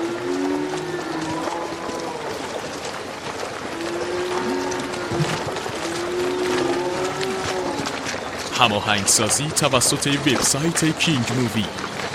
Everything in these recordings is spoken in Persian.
هماهنگسازی توسط وبسایت کینگ مووی.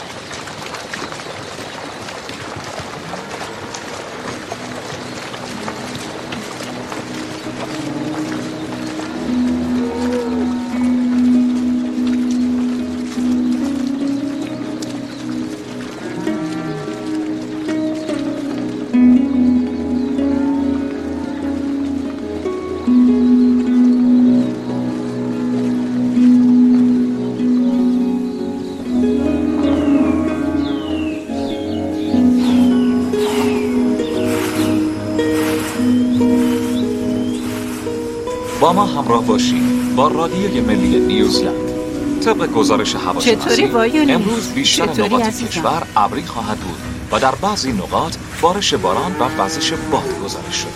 با ما همراه باشید با رادیوی ملی نیوزلند. طبق گزارش هواشناسی امروز بیشتر نقاط کشور ابری خواهد بود و در بعضی نقاط بارش باران و وزش باد گزارش شده.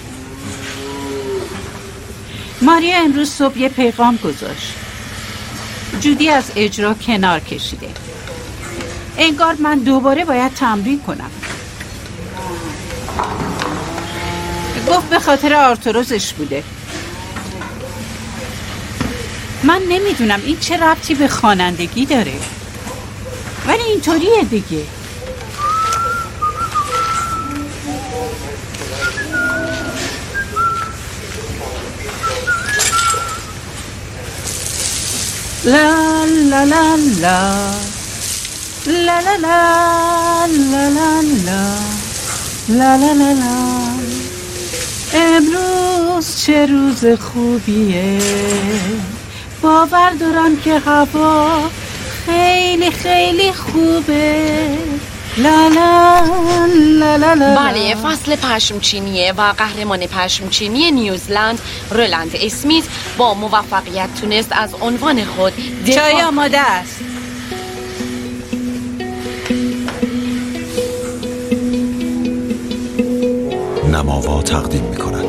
ماریا امروز صبح یه پیغام گذاشت. جودی از اجرا کنار کشیده. انگار من دوباره باید تمرین کنم. گفت به خاطر آرتروزش بوده. من نمیدونم این چه ربطی به خوانندگی داره، ولی اینطوریه دیگه. لا لا لا لا لا لا لا لا لا لا لا لا. امروز چه روز خوبیه، باور دارم که هوا خیلی خیلی خوبه. لا لا لا لا لا. بله، فصل پشمچینیه و قهرمان پشمچینی نیوزلند رولند اسمیت با موفقیت تونست از عنوان خود چای آماده است. نماوا تقدیم می‌کند.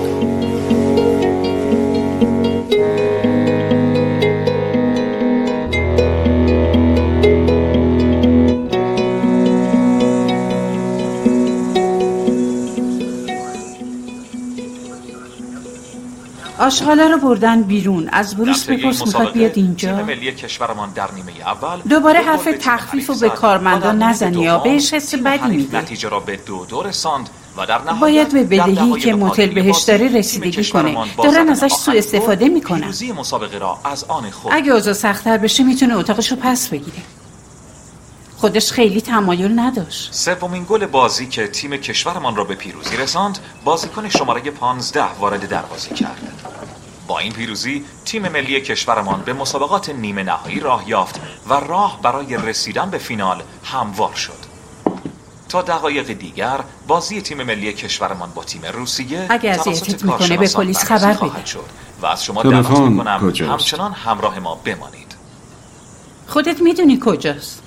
آشغالا رو بردن بیرون. از بروس بپرس میخواد بیاد اینجا. تیم ملی کشورمان در نیمه اول دوباره حرف تخفیف رو به کارمندان نزنی یا بهش حس بدی میده. نتیجه را به 2-2 رساند و در نهایت باید به بدهی که موتل بهش داره رسیدگی کنه. دارن ازش سوء استفاده میکنن. پیروزی مسابقه را از آن خود. اگه اوضاع سخت‌تر بشه میتونه اتاقش رو پس بگیره. خودش خیلی تمایل نداشت. سومین گل بازی که تیم کشورمان را به پیروزی رساند، بازیکن شماره 15 وارد دروازه کرد. با این پیروزی تیم ملی کشورمان به مسابقات نیمه نهایی راه یافت و راه برای رسیدن به فینال هموار شد. تا دقایق دیگر بازی تیم ملی کشورمان با تیم روسیه اگه اذیتت میکنه به پلیس خبر بده و از شما دعوت میکنم همچنان همراه ما بمانید. خودت میدونی کجاست.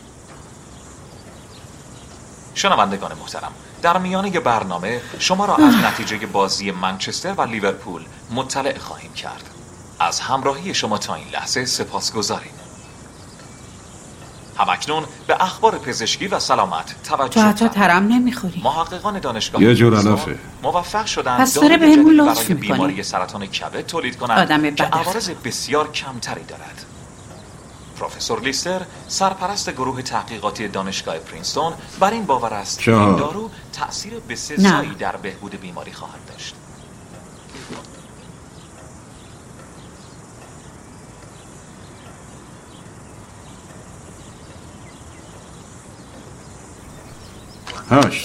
شنوندگان محترم، در میانه برنامه شما را از نتیجه بازی منچستر و لیورپول مطلع خواهیم کرد. از همراهی شما تا این لحظه سپاسگزاریم. همکنون به اخبار پزشکی و سلامت توجه تو حتی ترم نمیخوری. محققان دانشگاه یه جور علفه. موفق شدند پس داره به همون لطف برای میکنی. بیماری سرطان کبد تولید کنند که عوارض بسیار کمتری دارد. پروفسور لیستر، سرپرست گروه تحقیقاتی دانشگاه پرینستون، بر این باور است که این دارو تأثیر بسزایی در بهبود بیماری خواهد داشت. هشت.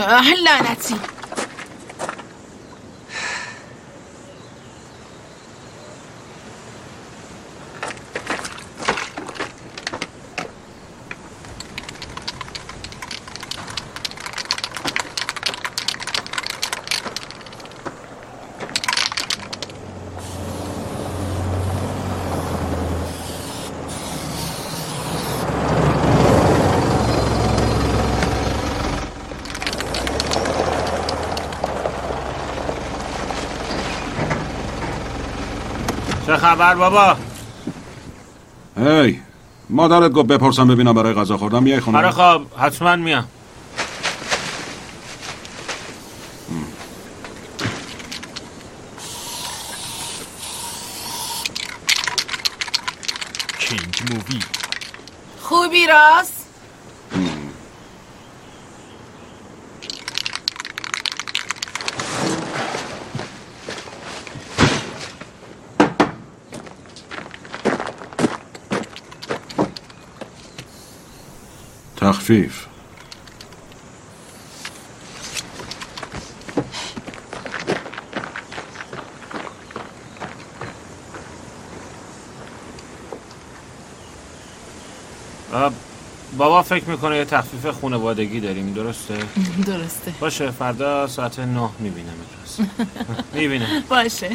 لعنتی. چه خبر بابا؟ هی مادرت گفت بپرسم ببینم برای غذا خوردم میای خونه؟ آره خب حتما میام. کینگ مووی. خوبی راست؟ تخفیف. بابا فکر میکنه یه تخفیف خانوادگی داریم، درسته؟ درسته. باشه فردا ساعت 9 میبینم ادرس. میبینم. باشه.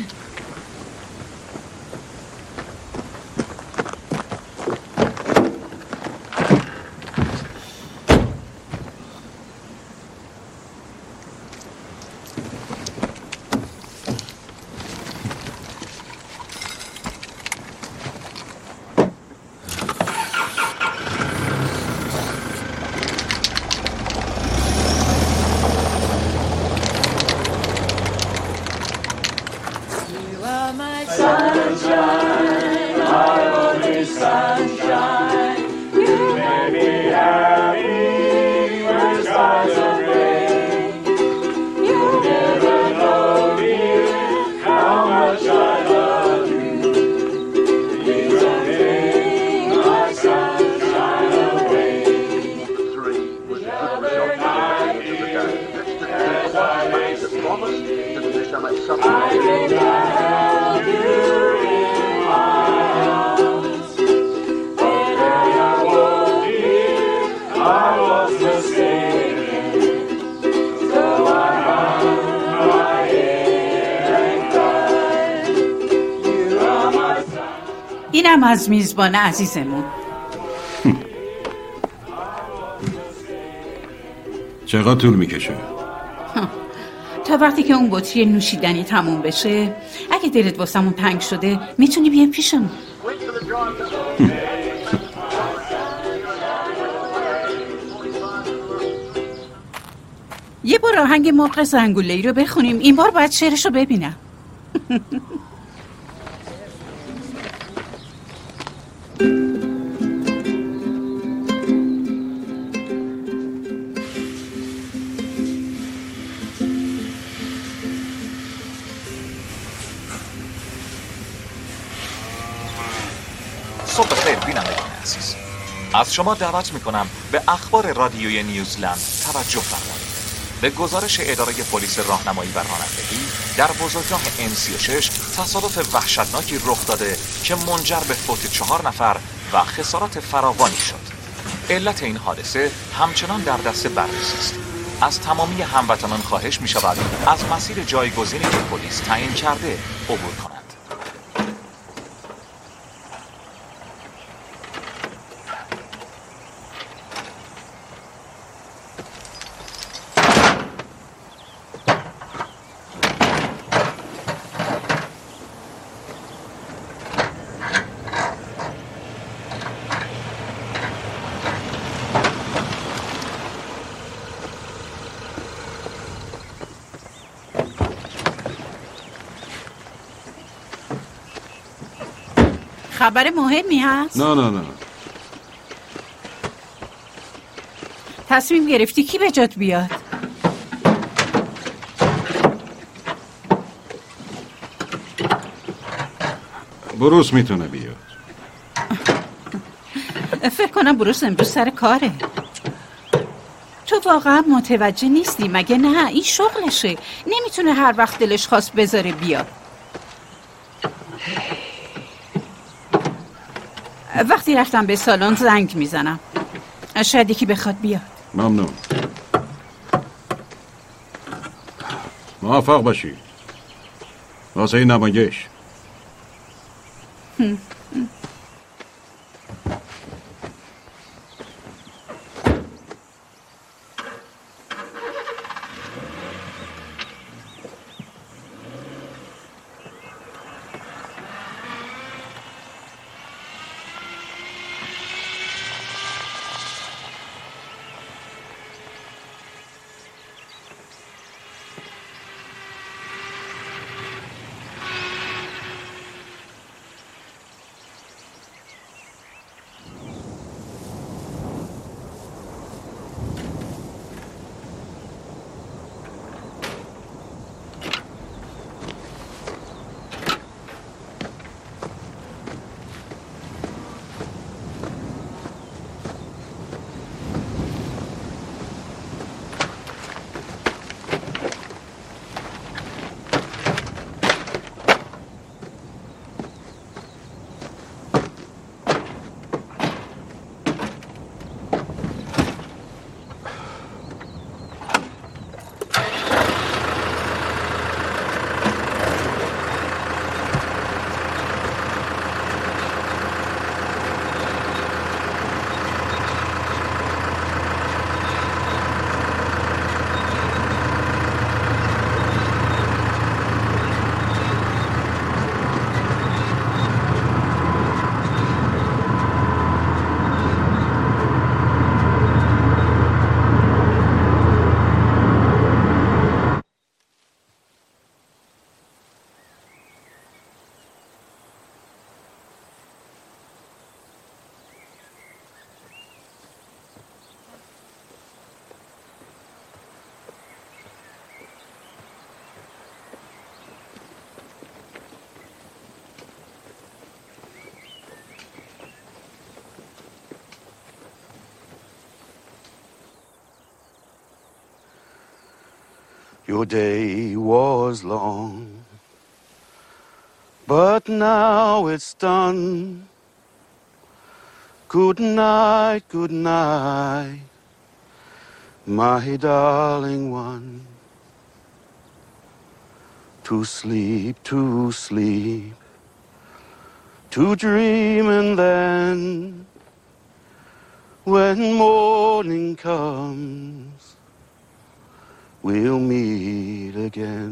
اینم از میزبان عزیزمون. چقدر طول میکشه؟ تا وقتی که اون بطری نوشیدنی تموم بشه. اگه دلت واسمون تنگ شده میتونی بیای پیشمون. یه بار آهنگ مرغ زنگوله‌ای رو بخونیم. این بار باید شعرش رو ببینم. صبح خیر بینندگان عزیز، از شما دعوت میکنم به اخبار رادیوی نیوزلند توجه فرمایید. به گزارش اداره پلیس راهنمایی و رانندگی در بزرگراه N36 تصادف وحشتناکی رخ داده که منجر به فوت 4 نفر و خسارات فراوانی شد. علت این حادثه همچنان در دست بررسی است. از تمامی هموطنان خواهش می شود از مسیر جایگزینی که پلیس تعیین کرده عبور کنند. خبر مهمی هست؟ نه. تصمیم گرفتی کی به جات بیاد؟ بروس میتونه بیاد. فکر کنم بروس امروز سر کاره. تو واقعا متوجه نیستی مگه نه؟ این شغلشه، نمیتونه هر وقت دلش خواست بذاره بیاد. وقتی رفتم به سالن زنگ میزنم، شاید یکی بخواد بیاد. ممنون. موفق باشی واسه این نمایش. Your day was long, but now it's done. Good night, my darling one. To sleep, to dream, and then when morning comes, we'll meet again.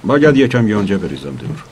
باید یکم یونجه بریزم دور.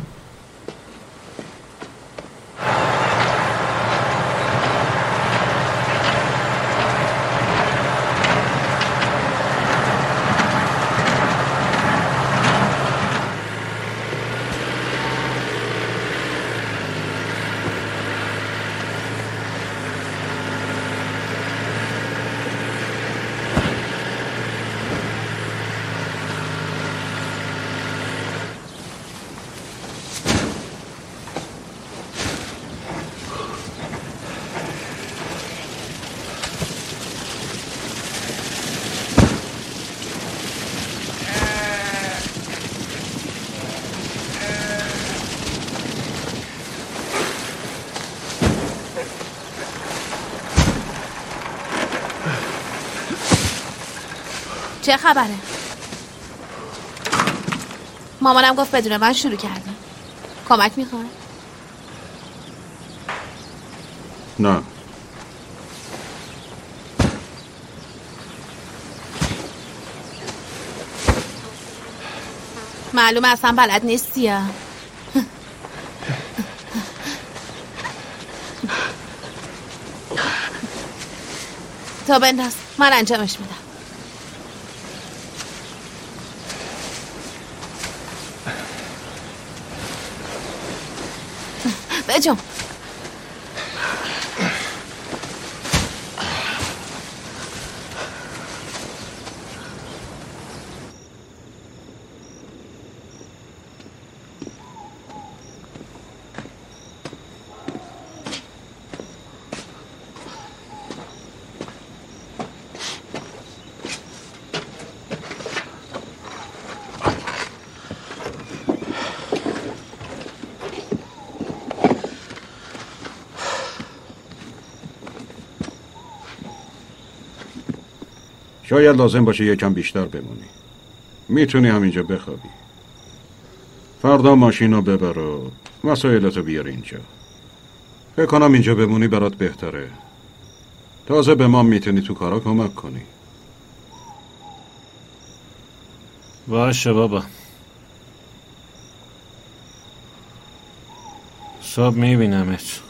چه خبره؟ مامانم گفت بدون من شروع کردیم. کمک میخوای؟ نه. معلومه اصلا بلد نیستی. تا بنداز، من انجامش میدم. بجم. شاید لازم باشه یکم بیشتر بمونی. میتونی همینجا بخوابی. فردا ماشین رو ببر و وسایلتو بیار اینجا. فکر کنم اینجا بمونی برات بهتره. تازه به ما میتونی تو کارا کمک کنی. باشه بابا. صبح میبینمت.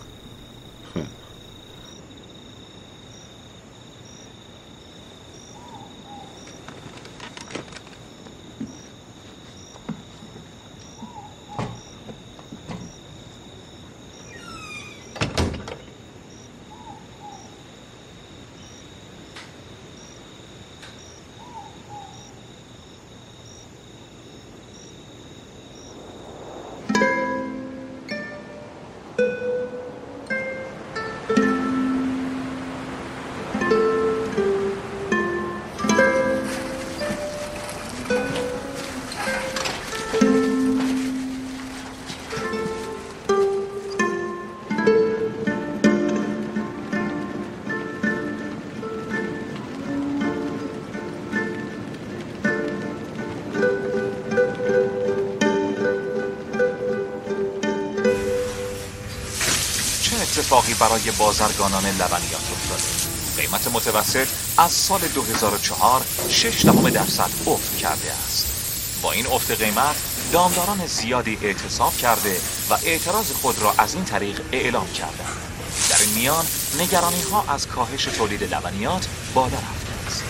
اتفاقی برای بازرگانان لبنیات افتاده. قیمت متوسط از سال 2004 6% افت کرده است. با این افت قیمت دامداران زیادی اعتصاب کرده و اعتراض خود را از این طریق اعلام کردند. در این میان نگرانی ها از کاهش تولید لبنیات بالا رفته است.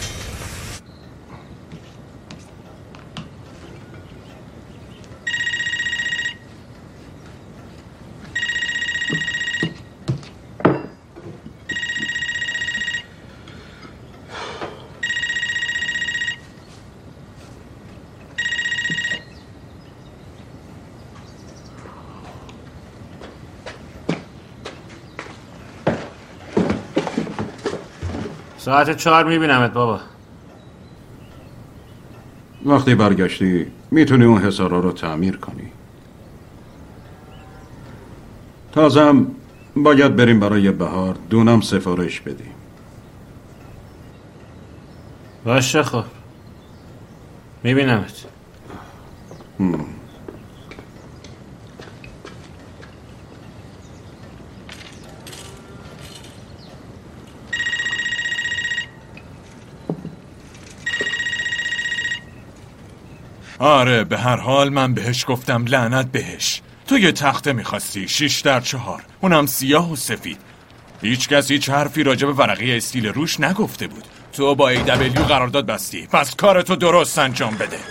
ساعت 4 میبینمت بابا. وقتی برگشتی میتونی اون حصارا رو تعمیر کنی. تازم باید بریم برای بهار دونم سفارش بدیم. باشه خب میبینمت. آره به هر حال من بهش گفتم لعنت بهش. تو یه تخته میخواستی 6x4، اونم سیاه و سفید. هیچ کس هیچ حرفی راجع به ورقه استیل روش نگفته بود. تو با AW قرارداد بستی، پس کارتو درست انجام بده.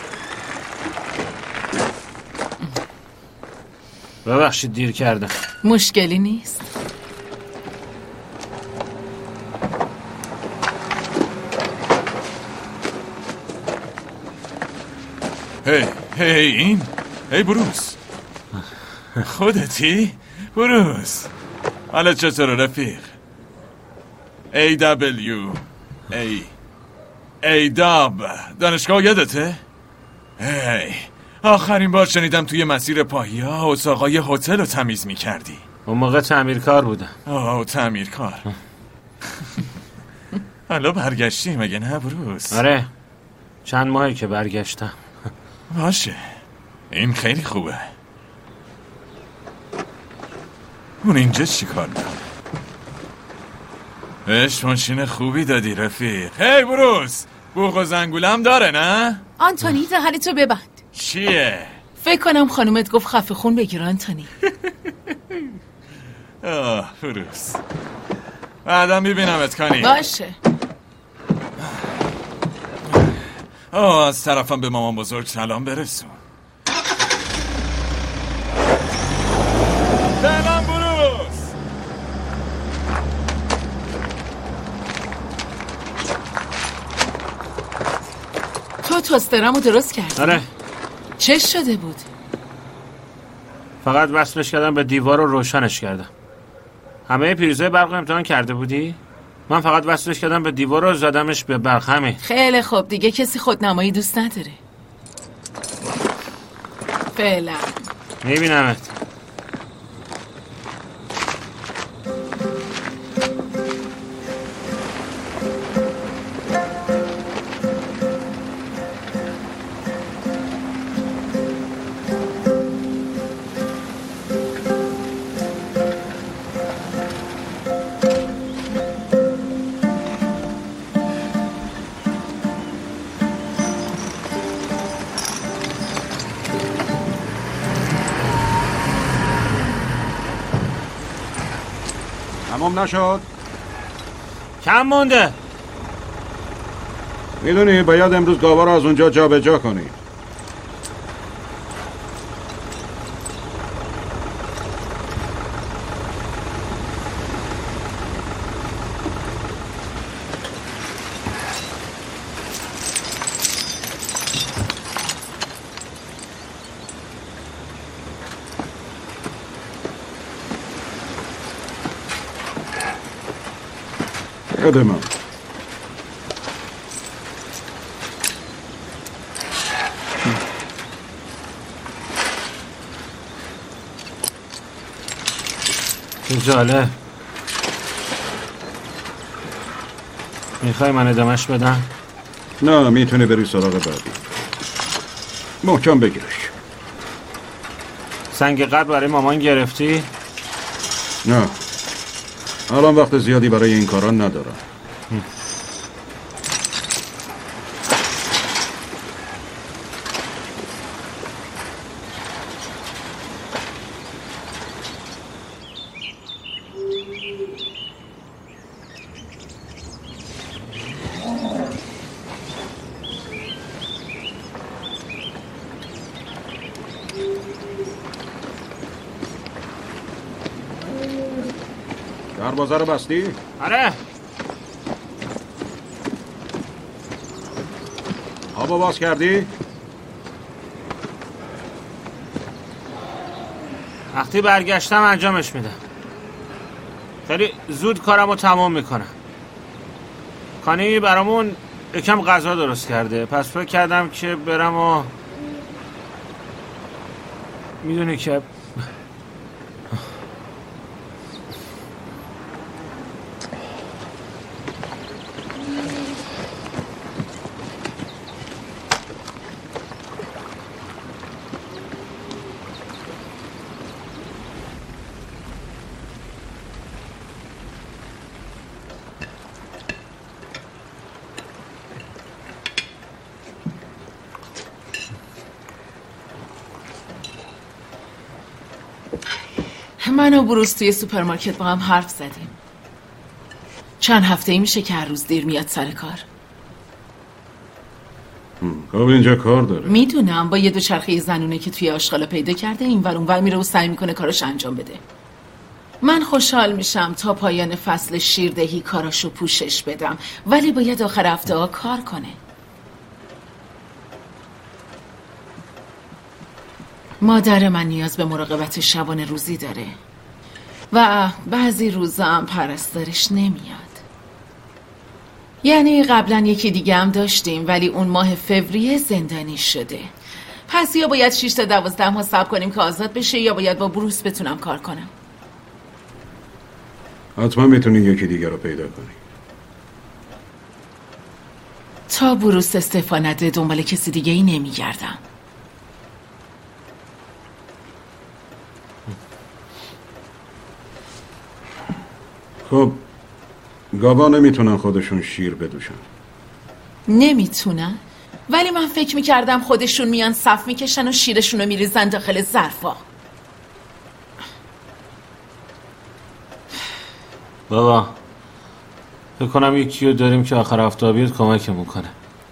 ببخشید دیر کردم. مشکلی نیست. هی بروس، خودتی؟ بروس حالا چطور رفیق؟ AW دانشگاه یادته؟ آخرین بار شنیدم توی مسیر پاهیا اتاقای هتل رو تمیز میکردی. اون موقع تعمیرکار بودم. تعمیرکار. حالا برگشتی مگه نه بروس؟ آره چند ماهی که برگشتم. باشه این خیلی خوبه. اون اینجا چی کار میکنه؟ بهش ماشین خوبی دادی رفیق. هی بروس، بوق و زنگولم داره نه؟ آنتونی دهنتو ببند. چیه؟ فکر کنم خانومت گفت خفه خون بگیر آنتونی. بروس بعدا میبینمت کنی. باشه. از طرفم به مامان بزرگ سلام برسون. سلام بروس. تو توسترمو درست کردی؟ آره. چه شده بود؟ فقط وصلش کردم به دیوار و روشنش کردم. همه پریزهای برق امتحان کرده بودی؟ من فقط وصلش کردم به دیوار و زدمش به برق. همین. خیلی خوب، دیگه کسی خودنمایی دوست نداره. فعلا میبینمت. تمام نشد؟ کم مونده. میدونی باید امروز گاوا رو از اونجا جا به جا کنی. بده من. جاله. میخوای من ادامش بدم؟ نه میتونی بری سراغ بعدی. محکم بگیرش. سنگ قد برای مامان گرفتی؟ نه الان وقت زیادی برای این کارا ندارم. دروازه رو بستی؟ آره. آبو باز کردی؟ وقتی برگشتم انجامش میدم. خیلی زود کارمو تمام میکنم. کانی برامون یکم غذا درست کرده، پس فکر کردم که برم و میدونی که من و بروس توی سوپرمارکت با هم حرف زدیم. چند هفته ای میشه که هر روز دیر میاد سر کار. خب اینجا کار داره. میدونم، با یه دوچرخه زنونه که توی آشغالا پیدا کرده این ور اون ور میره و سعی میکنه کاراش انجام بده. من خوشحال میشم تا پایان فصل شیردهی کاراشو پوشش بدم، ولی باید آخر هفته ها کار کنه. مادر من نیاز به مراقبت شبانه روزی داره و بعضی روزا هم پرستارش نمیاد. یعنی قبلا یکی دیگه هم داشتیم ولی اون ماه فوریه زندانی شده. پس یا باید 6 تا 12 ماه صبر کنیم که آزاد بشه یا باید با بروس بتونم کار کنم. حتما میتونی یکی دیگه رو پیدا کنی. تا بروس استعفا نده دنبال کسی دیگه ای نمیگردم. خب گاوا نمیتونن خودشون شیر بدوشن. نمیتونن؟ ولی من فکر میکردم خودشون میان صف میکشن و شیرشون رو میریزن داخل ظرفا. بابا فکر کنم یکی رو داریم که آخر هفته بیاد کمکمون کنه.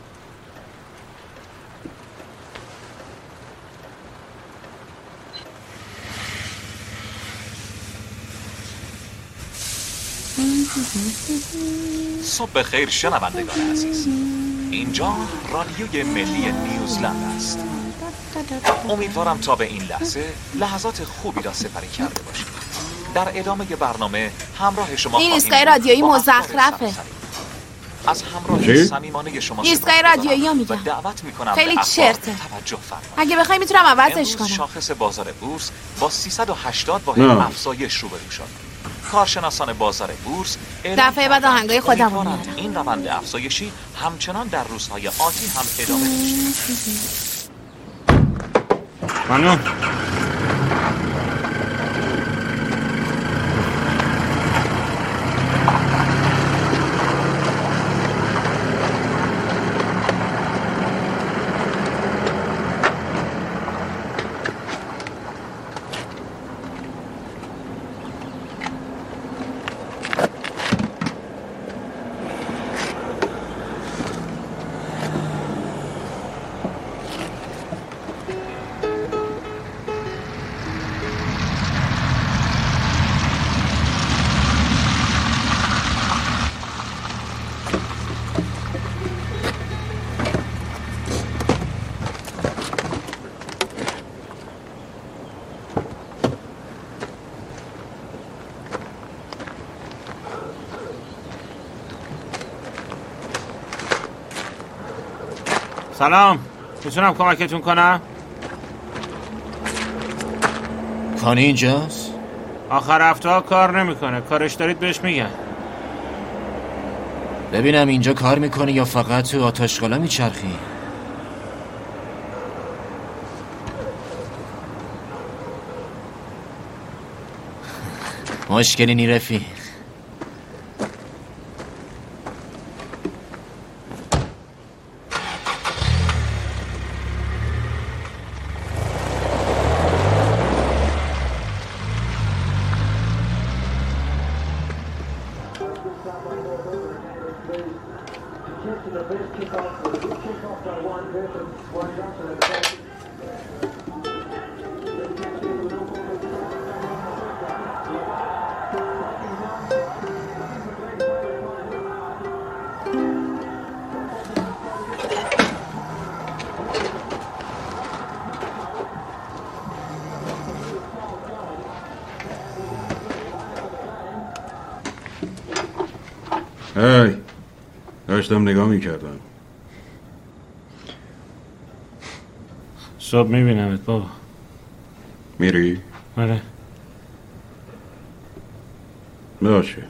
صبح خیر شنوندگان عزیز، اینجا رادیوی ملی نیوزلند است. امیدوارم تا به این لحظات خوبی را سپری کرده باشید. در ادامه برنامه همراه شما این ایستگاه رادیویی مزخرفه. از همراه صمیمانه شما ایستگاه رادیویی ها میگم دعوت میکنم خیلی چرته. توجه فرمایید. اگه بخوای میتونم عوضش کنم. شاخص بازار بورس با 380 واحد افزایش روبرو شد. کارشناسان بازار بورس دفعه بعد آهنگای خودم رو میارم. این روند افزایشی همچنان در روزهای آتی هم ادامه داشته. خانم سلام، میتونم کمکتون کنم؟ کانی اینجاست؟ آخر هفته ها کار نمیکنه. کارش دارید بهش میگن. ببینم اینجا کار میکنه یا فقط تو آتشقالا میچرخی؟ مشکلی نی رفیق. هی داشتم نگاه میکردم. صبح میبینمت بابا. میری؟ آره. باشه.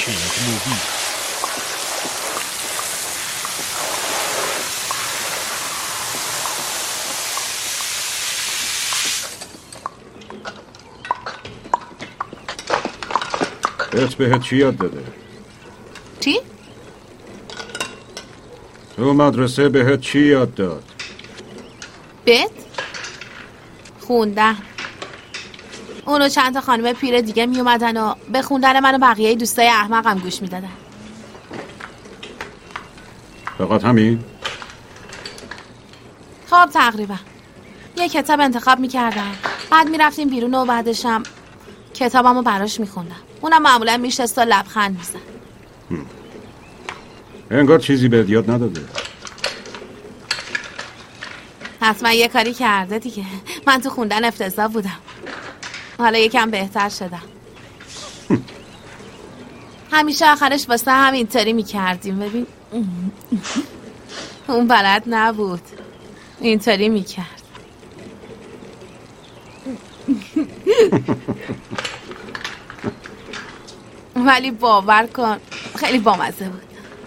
کینگ مووی. بهت چی یاد داده؟ چی؟ تو مدرسه بهت چی یاد داد؟ بهت؟ خوندن. اونو چند تا خانم پیر دیگه می اومدن و به خوندن من و بقیه دوستای احمقم گوش میدادن. فقط همین؟ خب تقریبا یه کتاب انتخاب میکردم، بعد میرفتیم بیرون و بعدشم کتابمو براش میخوندم. اونم معمولا میشست و لبخند میزد. انگار چیزی بهت یاد نداده. حتما یه کاری کرده دیگه. من تو خوندن افتضاح بودم، حالا یکم بهتر شدم. همیشه آخرش واسه هم اینطوری میکردیم. ببین اون بلد نبود، اینطوری میکرد. ولی باور کن خیلی بامزه بود.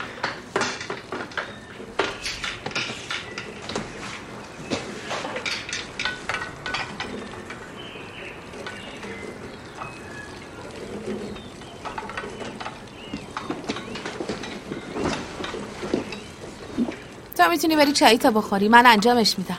تو میتونی بری چایی تا بخوری، من انجامش میدم.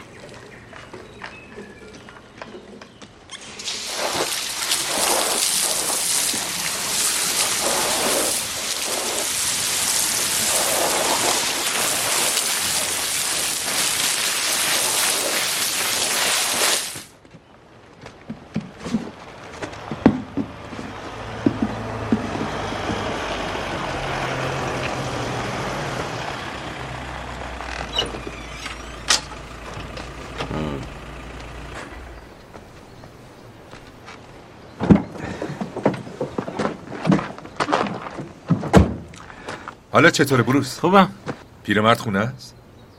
حالا چطوره بروس؟ خوبم. پیرمرد خونه است؟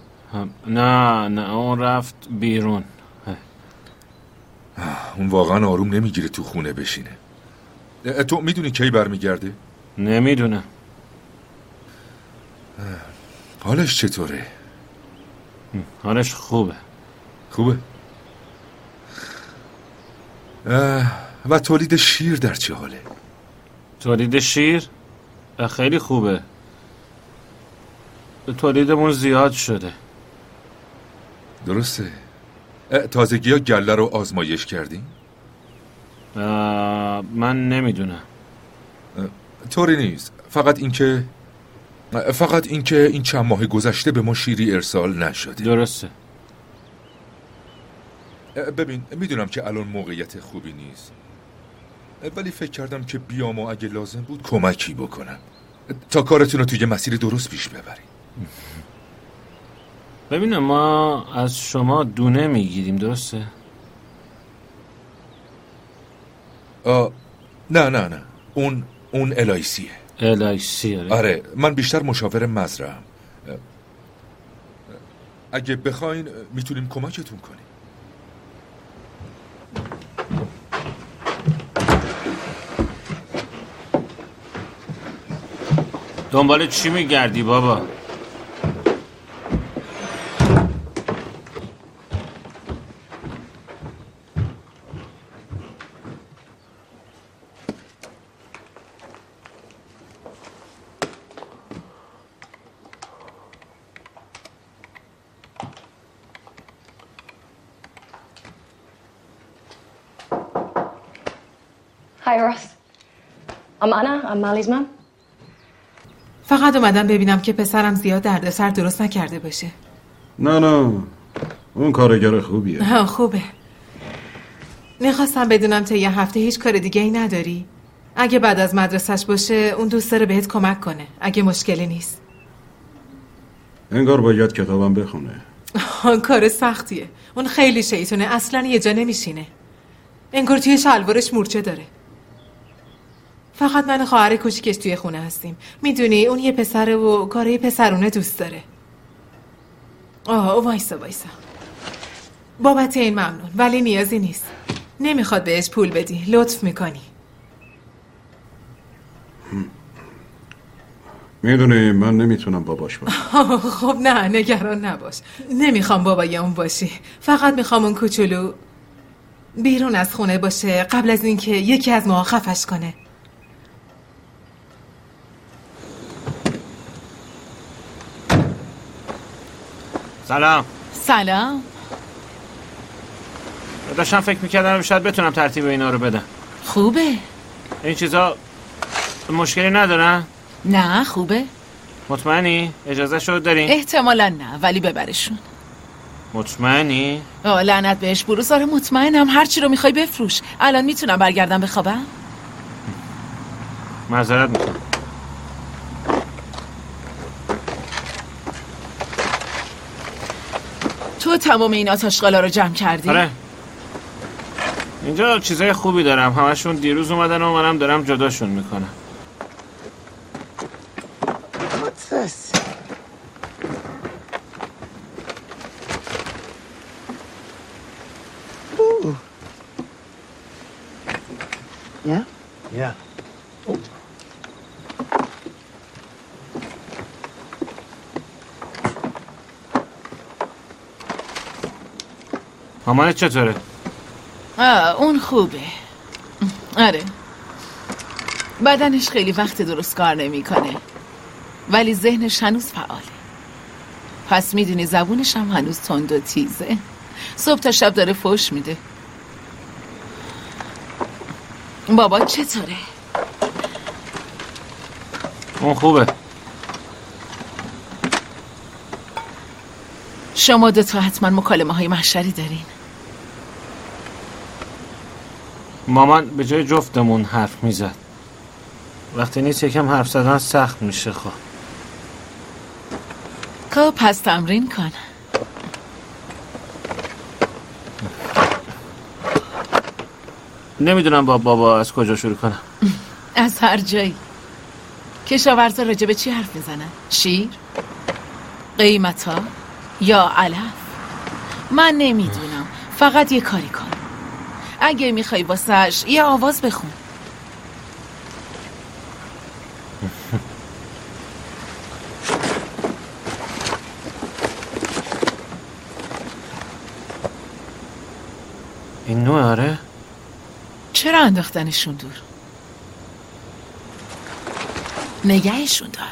نه اون رفت بیرون. اون واقعا آروم نمیگیره تو خونه بشینه. تو میدونی کی برمیگرده؟ نمیدونم. حالش چطوره؟ حالش خوبه. خوبه؟ و تولید شیر در چه حاله؟ تولید شیر؟ خیلی خوبه. تولیدمون زیاد شده. درسته. تازگی ها گله رو آزمایش کردیم؟ من نمیدونم. طوری نیست. فقط اینکه این چند ماه گذشته به ما شیری ارسال نشده. درسته. ببین میدونم که الان موقعیت خوبی نیست، ولی فکر کردم که بیام و اگه لازم بود کمکی بکنم تا کارتون رو توی مسیر درست پیش ببریم. ببینم ما از شما دونه میگیریم، درسته؟ نه اون الایسیه. الایسیه؟ آره من بیشتر مشاور مزرعه‌ام. اگه بخواین میتونیم کمکتون کنیم. دنبال چی میگردی بابا؟ Hi Ross. I'm Anna. I'm Molly's mom. فقط اومدم ببینم که پسرم زیاد دردسر درست نکرده باشه. نه اون کارگر خوبیه. خوبه. میخواستم بدونم تا یه هفته هیچ کار دیگه ای نداری؟ اگه بعد از مدرسش باشه اون دوست داره بهت کمک کنه اگه مشکلی نیست. انگار باید کتابم بخونه. کار سختیه. اون خیلی شیطونه، اصلا یه جا نمیشینه. انگار توی شلوارش مورچه داره. فقط من خواهر کوچیکش توی خونه هستیم. میدونی اون یه پسره و کارهای پسرونه دوست داره. وایسا بابت این ممنون، ولی نیازی نیست. نمیخواد بهش پول بدی، لطف میکنی. میدونی من نمیتونم باباش باشم. خب نه نگران نباش. نمیخوام بابای اون باشی. فقط میخوام اون کوچولو بیرون از خونه باشه قبل از اینکه یکی از ما خفش کنه. سلام. سلام. داشتم فکر میکردم شاید بتونم ترتیب اینا رو بدم. خوبه. این چیزا مشکلی ندارن؟ نه خوبه. مطمئنی؟ اجازه شو دارین؟ احتمالا نه ولی ببرشون. مطمئنی؟ لعنت بهش بروز. آره مطمئنم. هرچی رو میخوای بفروش. الان میتونم برگردم بخوابم؟ معذرت میکنم. تو تمام این آتشقالا رو جمع کردی؟ آره. اینجا چیزای خوبی دارم. همشون دیروز اومدن و منم دارم جداشون میکنم. What's this? Ooh. Yeah? Yeah. Oh. مامانت چطوره؟ اون خوبه. آره. بدنش خیلی وقت درست کار نمیکنه. ولی ذهنش هنوز فعاله. پس میدونی زبونش هم هنوز تند و تیزه. صبح تا شب داره فوش میده. بابا چطوره؟ اون خوبه. شما دوتا حتما مکالمه های محشری دارین. مامان به جای جفتمون حرف میزد. وقتی نیست یکم حرف زدن سخت میشه. خب پس تمرین کن. نمیدونم بابا از کجا شروع کنم. از هر جایی. کشاورزا راجع به چی حرف میزنن؟ شیر؟ قیمتا؟ یا علف؟ من نمیدونم. فقط یه کاری کن. اگه میخوای واسش یه آواز بخون. این نوع آره؟ چرا انداختنشون دور؟ نگهشون دار.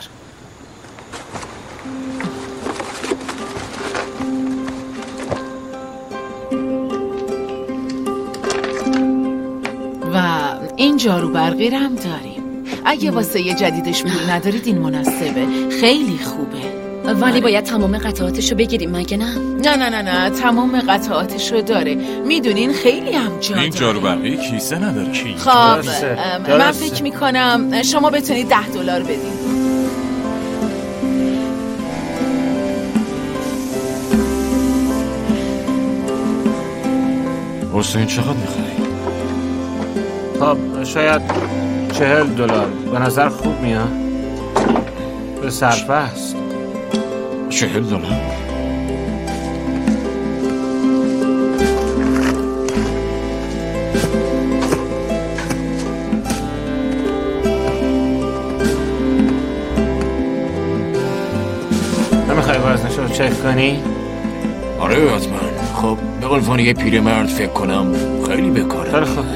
و این جارو برقی رو هم داریم. اگه واسه یه جدیدش پول ندارید این مناسبه. خیلی خوبه. ولی باید تمام قطعاتشو بگیریم مگه نه؟ نه تمام قطعاتشو داره. میدونین خیلی هم جا این جارو برقی کیسه نداره. خب من فکر میکنم شما بتونید $10 بدین. حسین چقدر میخوایی؟ خب شاید $40. به نظر خوب میاد. به صرفه است. $40؟ نمیخوای وزنش رو چک کنی؟ آره حتما. خب به قلفان یه پیرمرد فکر کنم خیلی بکاره. خیلی خوب.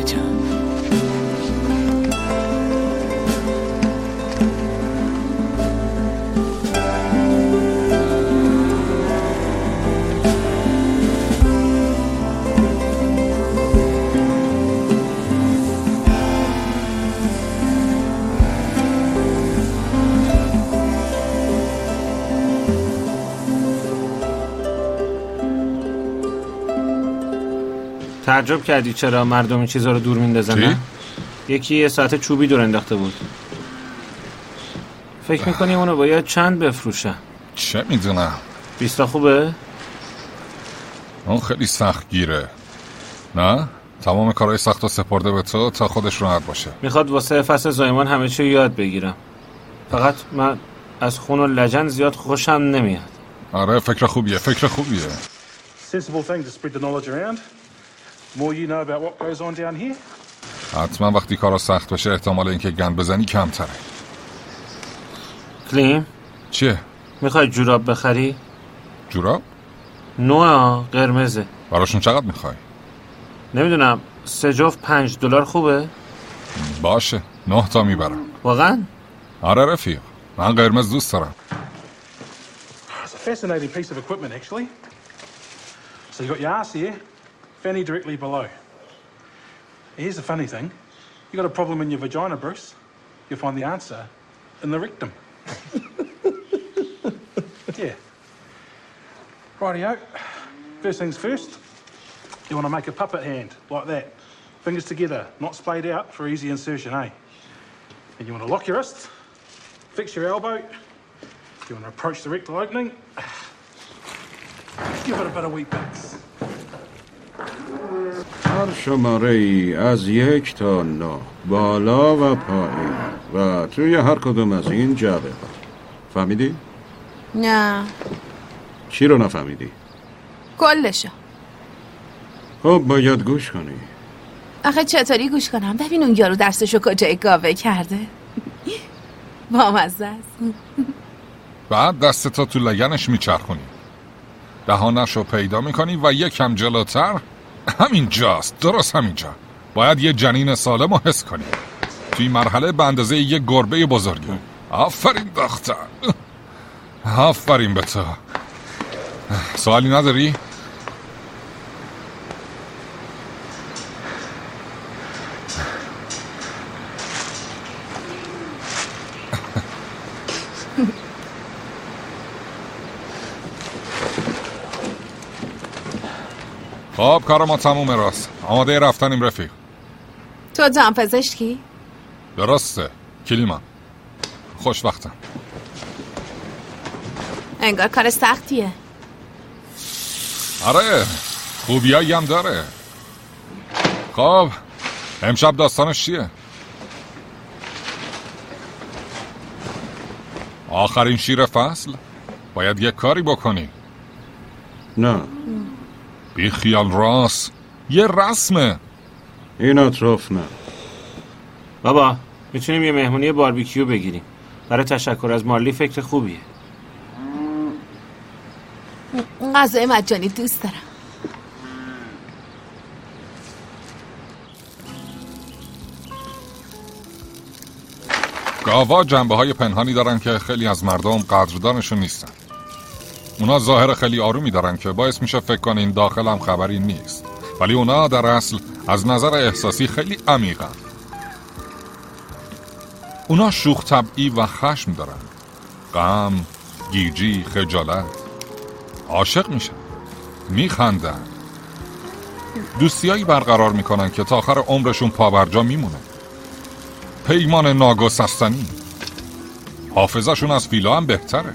تعجب کردی چرا مردم این چیزا رو دور میندازن؟ یکی یه ساعت چوبی دور انداخته بود. فکر میکنی اونو باید چند بفروشن؟ چه میدونم. 20 خوبه؟ اون خیلی سخت گیره. نه؟ تمام کارهای سخت رو سپرده به تو تا خودش راحت باشه. میخواد واسه فصل زایمان همه چی یاد بگیرم. فقط من از خون و لجن زیاد خوشم نمیاد. آره فکر خوبیه. Sensible thing to spread the knowledge around. More you know about what goes on down here. حتما وقتی کارا سخت بشه احتمال اینکه گند بزنی کمتره. کلیم چیه؟ میخوای جوراب بخری؟ جوراب؟ نوع قرمزه. براشون چقدر میخوای؟ نمیدونم 3 جفت $5 خوبه؟ باشه 9 تا میبرم. واقعا؟ آره رفیق، من قرمز دوست دارم. It's a fascinating piece of equipment, actually. So you got your arse here, fanny directly below. Here's the funny thing. You got a problem in your vagina, Bruce. You'll find the answer in the rectum. Yeah. Rightio. First things first. You want to make a puppet hand, like that. Fingers together, not splayed out for easy insertion, eh? And you want to lock your wrist, fix your elbow. You want to approach the rectal opening. Give it a bit of wheat bits. هر شماره ای از 1 تا 9 بالا و پایین و توی هر کدوم از این جعبه ها. فهمیدی؟ نه. چی رو نفهمیدی؟ کلشو. خب باید گوش کنی. آخه چطوری گوش کنم؟ ببین اون یارو درسشو کجای گاوه کرده. بامزه است. بعد دستتا تو لگنش میچرخونی، دهانش رو پیدا میکنی و یکم جلوتر همینجاست، درست همینجا باید یه جنین سالم رو حس کنی توی مرحله به اندازه یه گربه بزرگی. آفرین دختر، آفرین به تو. سوالی نداری؟ خب کار ما تمومه راست. آماده رفتنیم رفیق. تو دام پزشکی؟ درسته کلیمان. خوشوقتم. انگار کار سختیه. آره خوبیایی هم داره. خب امشب داستانش چیه؟ آخرین شیر فصل؟ باید یه کاری بکنی. نه بی خیال راست، یه رسمه. این اطراف نه. بابا میتونیم یه مهمونی باربیکیو بگیریم. برای تشکر از مارلی فکر خوبیه. غذای مجانی دوست دارم. گاوا جنبه های پنهانی دارن که خیلی از مردم قدردانشون نیستن. اونا ظاهر خیلی آرومی دارن که باعث میشه فکر کنین داخل هم خبری نیست، ولی اونا در اصل از نظر احساسی خیلی عمیقن. اونا شوخ طبعی و خشم دارن، غم، گیجی، خجالت. عاشق میشن، میخندن، دوستیایی برقرار میکنن که تا آخر عمرشون پابرجا میمونه. پیمان ناگسستنی. حافظه‌شون از فیلا هم بهتره.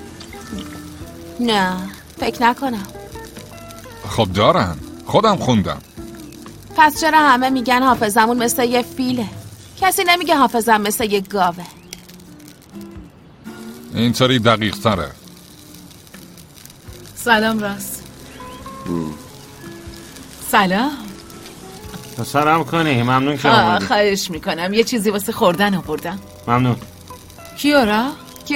نه فکر نکنم. خب دارن، خودم خوندم. پس چرا همه میگن حافظمون مثل یه فیله؟ کسی نمیگه حافظم مثل یه گاوه. اینطوری دقیق تره. سلام راست. سلام. سلام کنی. ممنون که آمدی. خواهش میکنم. یه چیزی واسه خوردن آوردم. ممنون. کیارا؟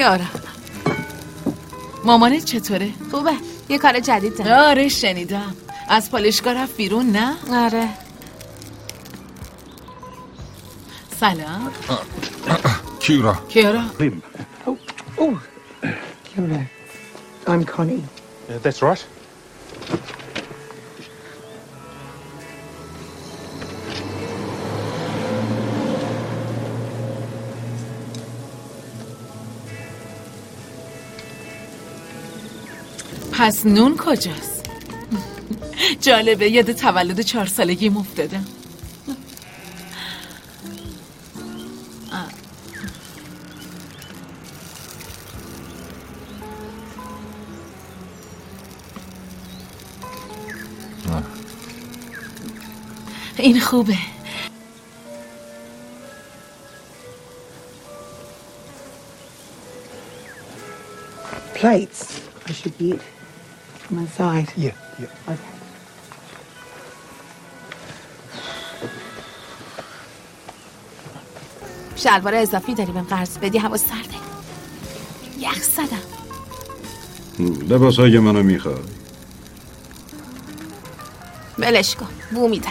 مامانت چطوره؟ خوبه. یه کار جدید داره. آره شنیدم. از پالشگاه رفت بیرون نه؟ آره. سلام. کیارا. Oh, Kira. I'm Connie. That's right. پس نون کجاست؟ جالبه یاد تولد 4 سالگیم افتادم. این خوبه. Plates. I should get from inside. Yeah. Okay. شلوار اضافی داری بهم قرض بدی، هوا سرده. یخ زدم. لباسای منو میخوای؟ ولش کن، بو میدم.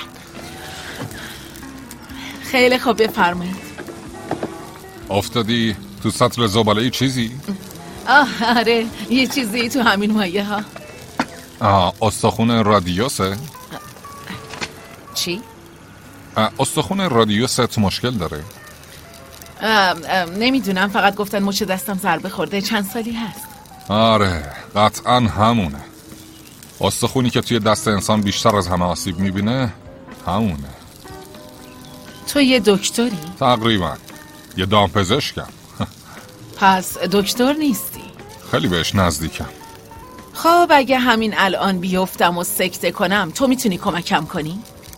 خیلی خوب، بفرمایید. افتادی تو سطل زباله چیزی؟ آره، یه چیزی تو همین مایه ها. استخون رادیوسه؟ چی؟ استخون رادیوست مشکل داره؟ نمیدونم، فقط گفتن مچ دستم ضربه خورده. چند سالی هست؟ آره، قطعا همونه. استخونی که توی دست انسان بیشتر از همه آسیب میبینه همونه. تو یه دکتری؟ تقریبا یه دامپزشکم. پس دکتر نیستی؟ خیلی بهش نزدیکم. خب اگه همین الان بیفتم و سکته کنم تو میتونی کمکم کنی؟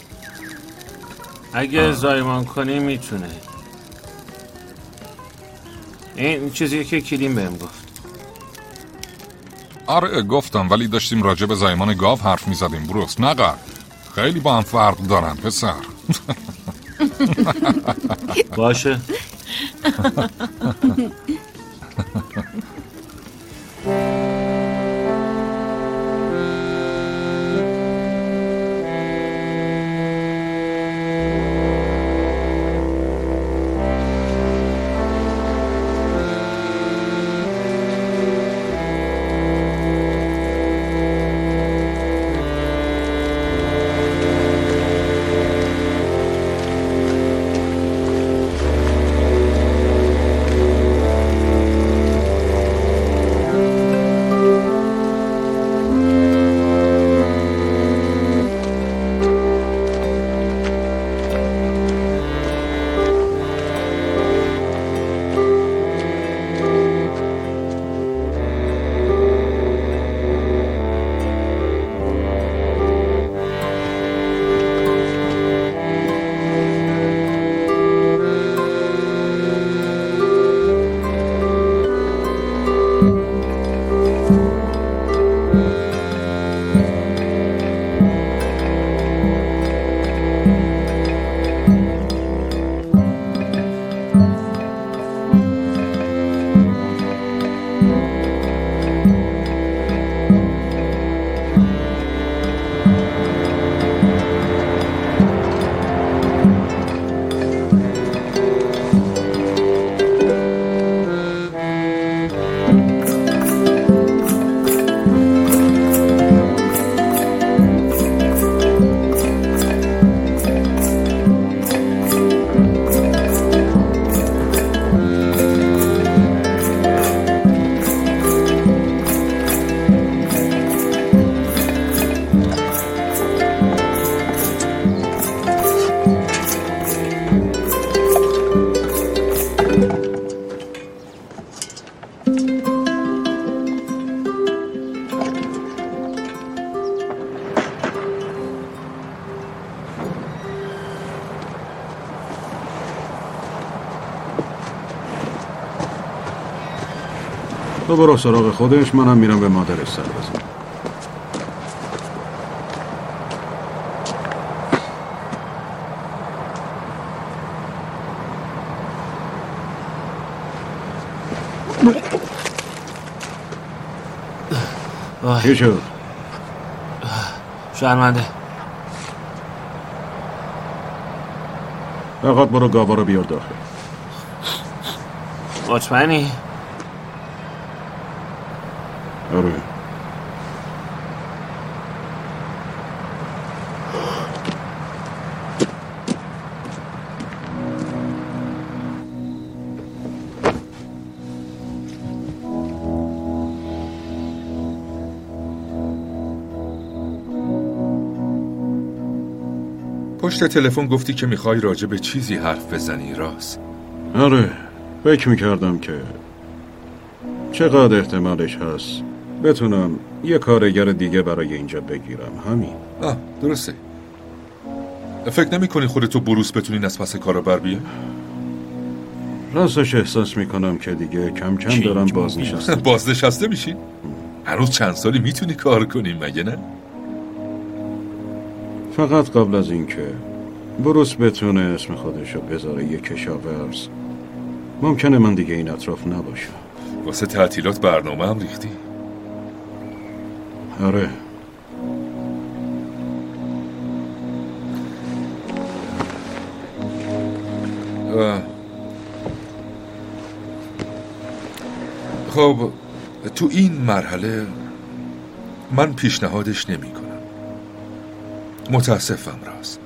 اگه زایمان کنی میتونه. این چیزیه که کلیم بهم گفت. آره گفتم، ولی داشتیم راجع به زایمان گاو حرف میزدیم بروس، نه خیلی با هم فرق دارن پسر. باشه. تو برو سراغ خودش، منم میرم به مادرش سر بزنم. چی شد؟ شرمنده. فقط برو گاوا رو بیار داخل. مطمئنی؟ آره. پشت تلفن گفتی که میخوای راجع به چیزی حرف بزنی، راست؟ آره، فکر میکردم که چقدر احتمالش هست بتونم یه کارگر دیگه برای اینجا بگیرم. همین. درسته. فکر نمی کنی خودتو بروس بتونین از پس کارا بر بیای؟ راستش احساس میکنم که دیگه کم کم دارم بازنشسته. بازنشسته میشین؟ هنوز چند سالی میتونی کار کنی مگه نه؟ فقط قبل از اینکه بروس بتونه اسم خودشو بذاره یه کشاورز، ممکنه من دیگه این اطراف نباشم. واسه تعطیلات برنامه هم ریختی؟ آره. خب تو این مرحله من پیشنهادش نمی کنم. متاسفم راست.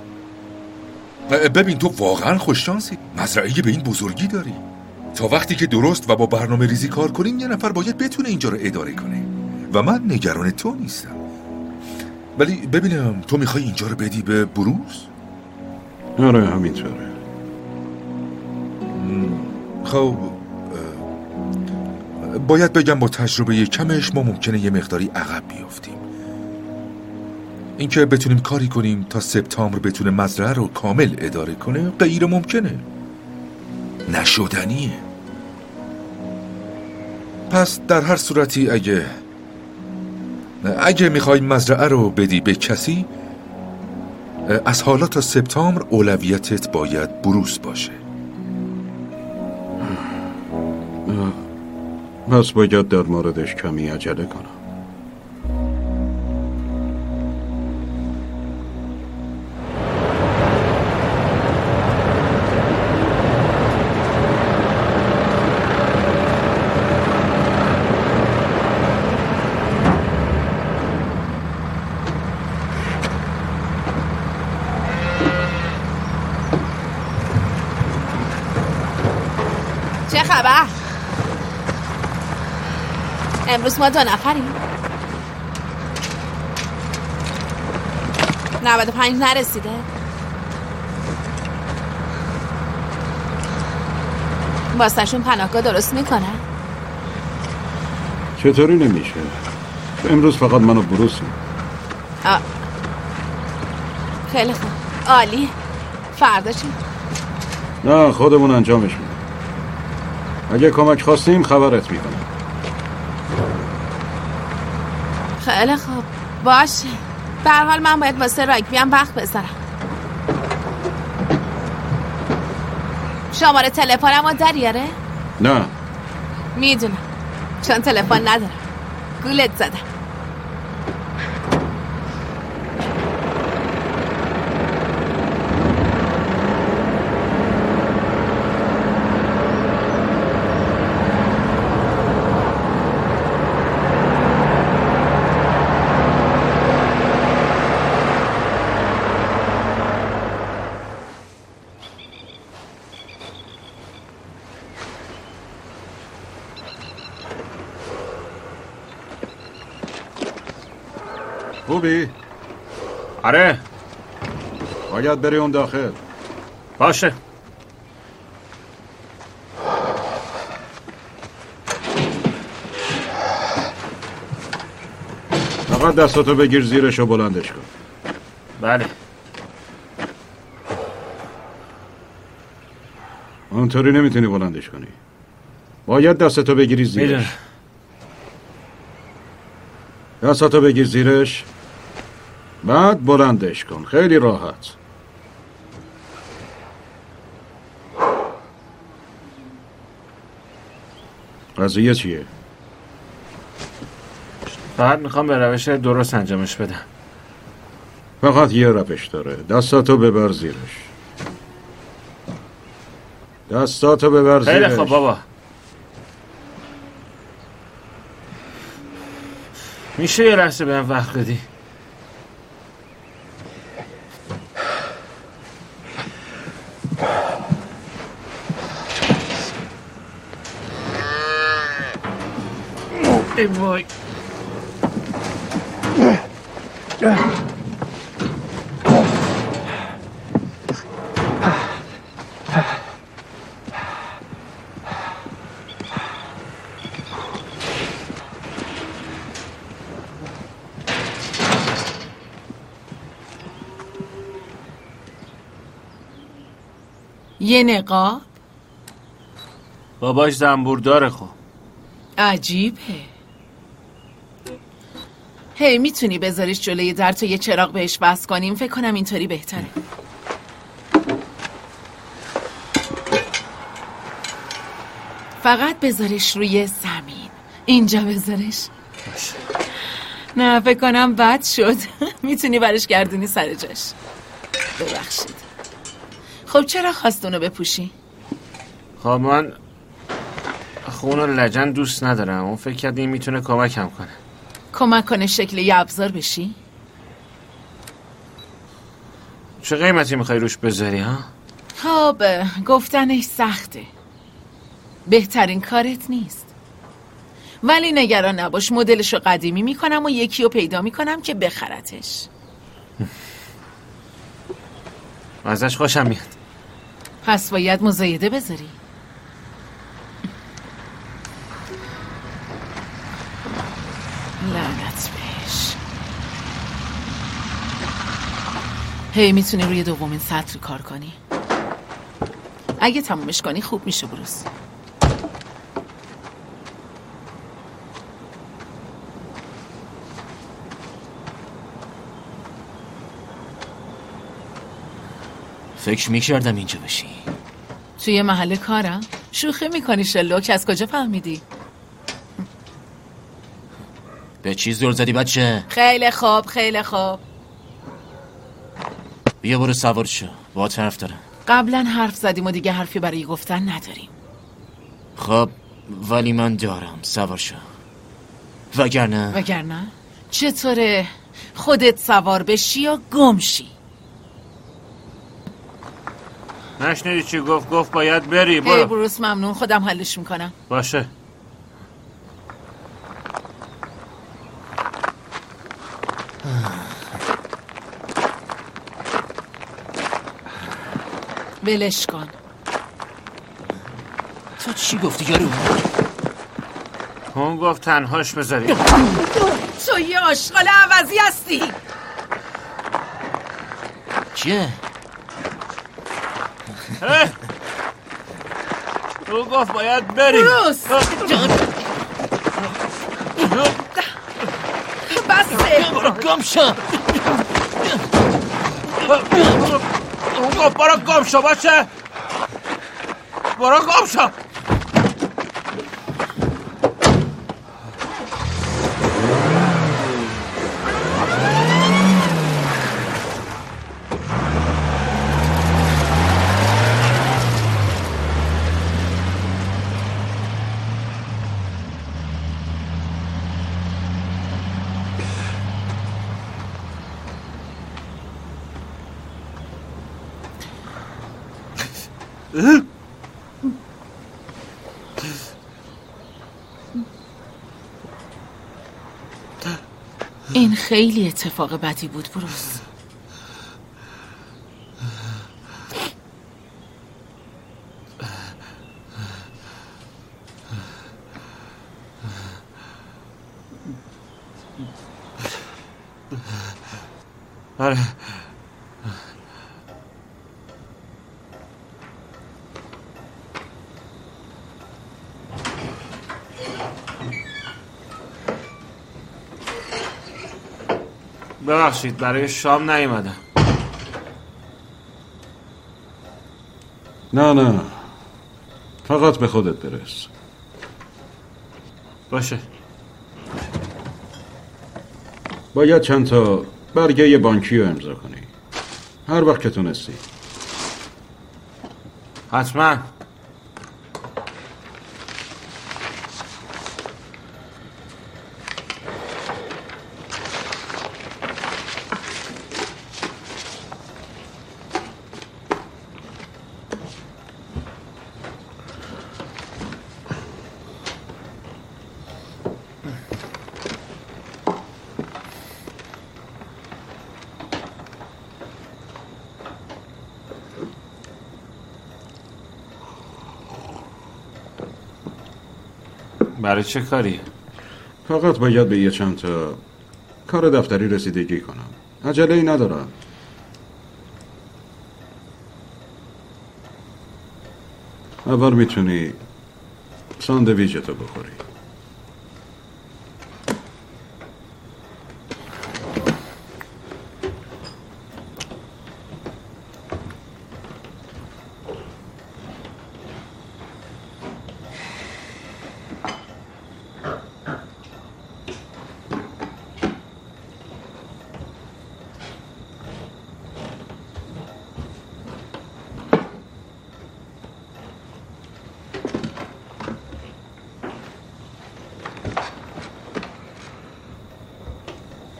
ببین تو واقعا خوششانسی. مزرعه به این بزرگی داری. تا وقتی که درست و با برنامه ریزی کار کنیم یه نفر باید بتونه اینجا رو اداره کنه و من نگران تو نیستم. ولی ببینم تو میخوای اینجا رو بدی به بروس؟ آره همینطوره. خب باید بگم با تجربه کمش ما ممکنه یه مقداری عقب بیافتیم. اینکه بتونیم کاری کنیم تا سپتامبر بتونه مزرعه رو کامل اداره کنه غیر ممکنه، نشدنیه. پس در هر صورتی اگه میخوای مزرعه رو بدی به کسی، از حالا تا سپتامبر اولویتت باید بروس باشه. پس باید در موردش کمی عجله کنم. چه خبر؟ امروز ما 2 نفریم. 95 نرسیده. واسهشون پناهگاه درست میکنن؟ چطوری نمیشه؟ امروز فقط من و بروسیم. خیلی خوب، عالی. فردا چی؟ نه خودمون انجامش میدیم. اگه کمک خواستیم خبرت میکنم. خیلی خوب باشه. به هر حال من باید واسه راگبی هم وقت بذارم. شماره تلفنمو داری آره؟ نه میدونم چون تلفن ندارم. گولت زدم. خوبی؟ آره. باید بری اون داخل. باشه. فقط دستاتو بگیر زیرش و بلندش کن. بله. اونطوری نمیتونی بلندش کنی. باید دستاتو بگیری زیرش. میدونم. دستاتو بگیر زیرش، بعد بلندش کن. خیلی راحت. قضیه چیه؟ فقط میخوام به روش درست انجامش بدم. فقط یه روش داره. دستاتو ببر زیرش. دستاتو ببر زیرش. خیلی خوب بابا. میشه یه لحظه بهم وقت بدی؟ ای وای. یه نقاب؟ باباش زنبور داره. خب عجیبه. هی میتونی بذاریش جلوی در تا یه چراغ بهش وصل کنیم؟ فکر کنم اینطوری بهتره. فقط بذارش روی زمین. اینجا بذارش. نه فکر کنم بد شد. میتونی برش گردونی سر جاش. ببخشید. خب چرا خواست اونو بپوشی؟ خب من خون و لجن دوست ندارم. اون فکر کرد این میتونه کمکم کنه. کمک کنه شکل یه ابزار بشی؟ چه قیمتی میخوای روش بذاری ها؟ خب گفتنش سخته. بهترین کارت نیست. ولی نگران نباش، مدلشو قدیمی میکنم و یکی رو پیدا میکنم که بخرتش. ازش خوشم میاد. پس باید مزایده بذاری. لعنت بهش. هی میتونی روی دومین سطر کار کنی. اگه تمومش کنی خوب میشه بروز. فکر میکردم اینجا بشی. توی محل کارم؟ شوخی میکنی شلوک، از کجا فهمیدی؟ به چی زور زدی بچه؟ خیلی خوب خیلی خوب. بیا برو سوار شو، با حرف دارم. قبلا حرف زدیم و دیگه حرفی برای گفتن نداریم. خب ولی من دارم، سوار شو. وگرنه؟ چطوره خودت سوار بشی یا گم شی؟ نشنیدی چی گفت باید بری. برو. بروس ممنون، خودم حلش میکنم. باشه. ولش کن. تو چی گفتی یارو؟ اون گفت تنهاش بذاری. تو یه آشغال عوضی هستی. چیه؟ او گفت باید بری. بروس بسه. برو گم شو. اون گفت برو گم شو باشه. برو گم شو. این خیلی اتفاق بدی بود بروس. آره. ببخشید برای شام نیومدم. نه فقط به خودت برس. باشه. باید چند تا برگه بانکی رو امضا کنی هر وقت که تونستی. حتما. برای چه کاری؟ فقط باید به یه چند تا کار دفتری رسیدگی کنم. عجله ای ندارم. اول میتونی ساندویچتو بخوری.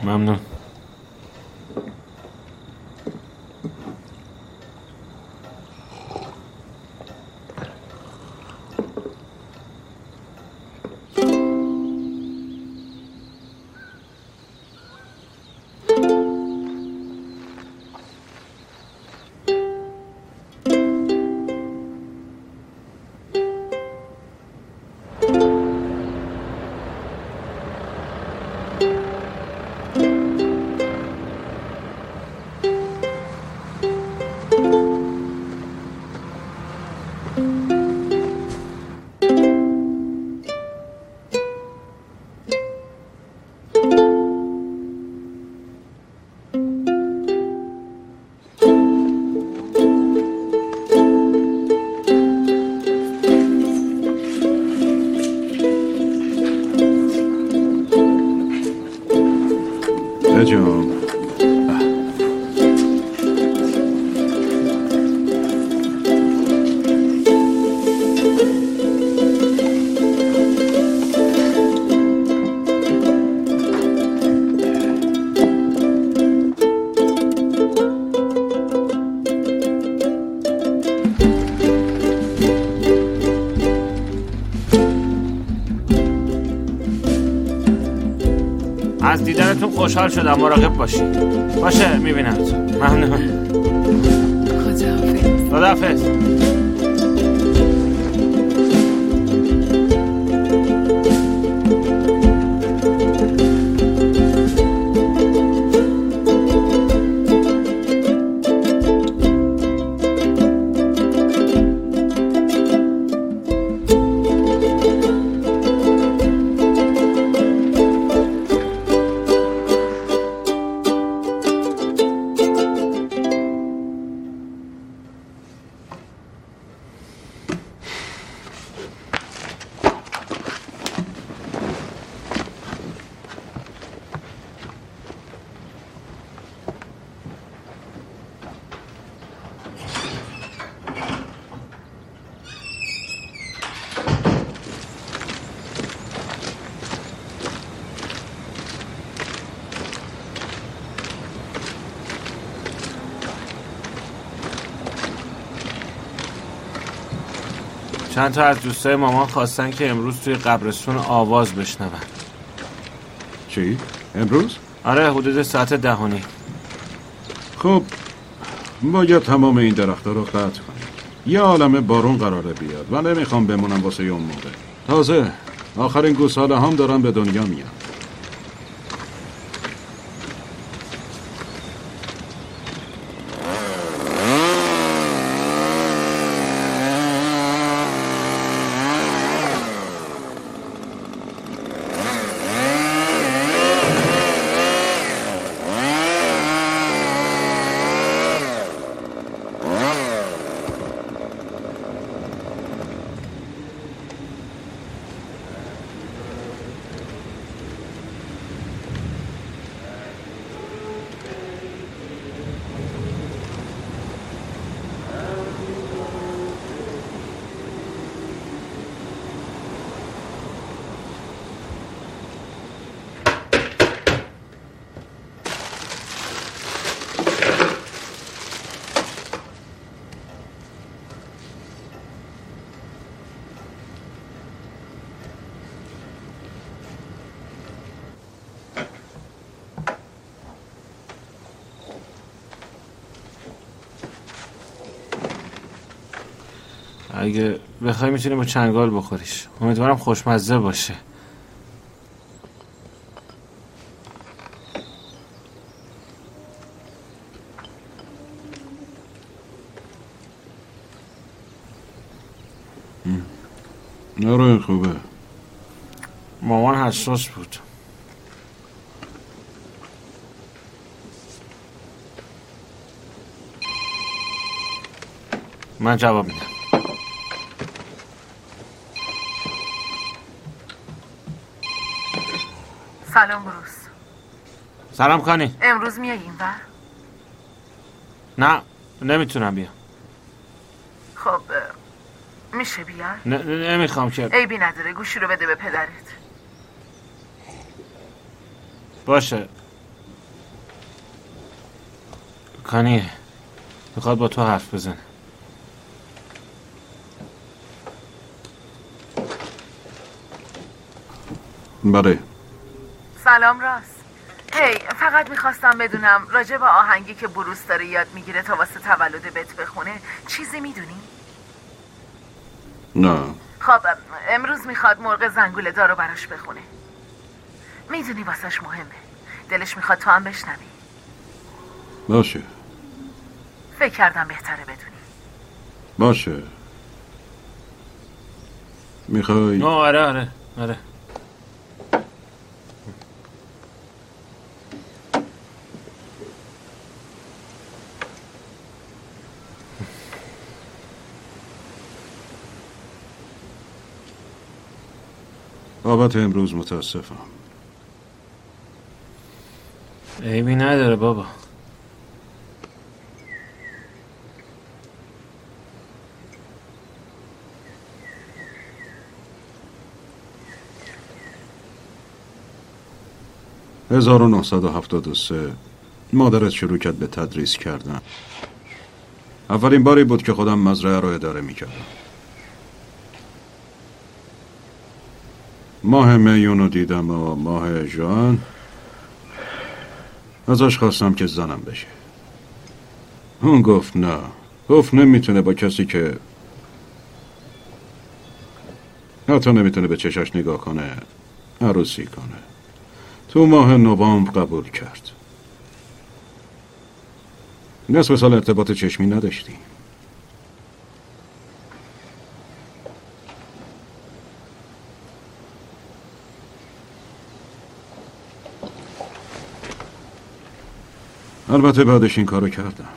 ممنون. از دیدنتون خوشحال شدم. مراقب باشید. باشه میبینم. ممنون. خداحافظ. چند تا از دوستای مامان خواستن که امروز توی قبرستون آواز بشنون. چی؟ امروز؟ آره، حدود ساعت 10:30. خب باید تمام این درخت‌ها رو قطع کنیم. یه عالمه بارون قراره بیاد و نمیخوام بمونم واسه اون موقع. تازه آخرین گوساله هم دارن به دنیا میان. اگه بخوای میتونی با چنگال بخوریش. امیدوارم خوشمزه باشه. آره خوبه. مامان حساس بود. من جواب میدم. سلام بروس. سلام کانی. امروز میای اینور؟ نه نمیتونم بیام. خب میشه بیای؟ نمیخوام که. عیبی نداره، گوشی رو بده به پدرت. باشه کانی میخواد با تو حرف بزنه. بله. سلام راست. هی فقط میخواستم بدونم راجع به آهنگی که بروس داره یاد میگیره تا واسه تولد بت بخونه چیزی میدونی؟ نه. خب امروز میخواد مرغ زنگوله دارو براش بخونه. میدونی واسش مهمه. دلش میخواد تو هم بشنوی. باشه. فکر کردم بهتره بدونی. باشه. میخوای؟ آره. بابت امروز متاسفم. عیبی نداره بابا. « 1973 مادرت شروع کرد به تدریس کردن. اولین باری بود که خودم مزرعه رو اداره میکردم. ماه میون رو دیدم و ماه ژوئن ازش خواستم که زنم بشه. اون گفت نه. گفت نمیتونه با کسی که حتی نمیتونه به چشاش نگاه کنه عروسی کنه. تو ماه نوامبر قبول کرد. نصف سال ارتباط چشمی نداشتیم. البته بعدش این کارو کردم.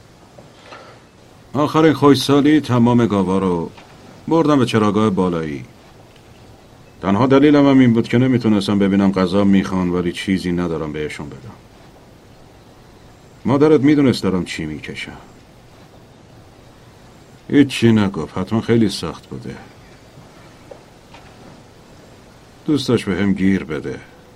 آخرین خوشسالی تمام گاوا رو بردم به چراگاه بالایی. تنها دلیلم هم این بود که نمیتونستم ببینم غذا میخوان ولی چیزی ندارم بهشون بدم. مادرت میدونست دارم چی میکشم. هیچی نگفت. حتما خیلی سخت بوده. دوست داشت به هم گیر بده.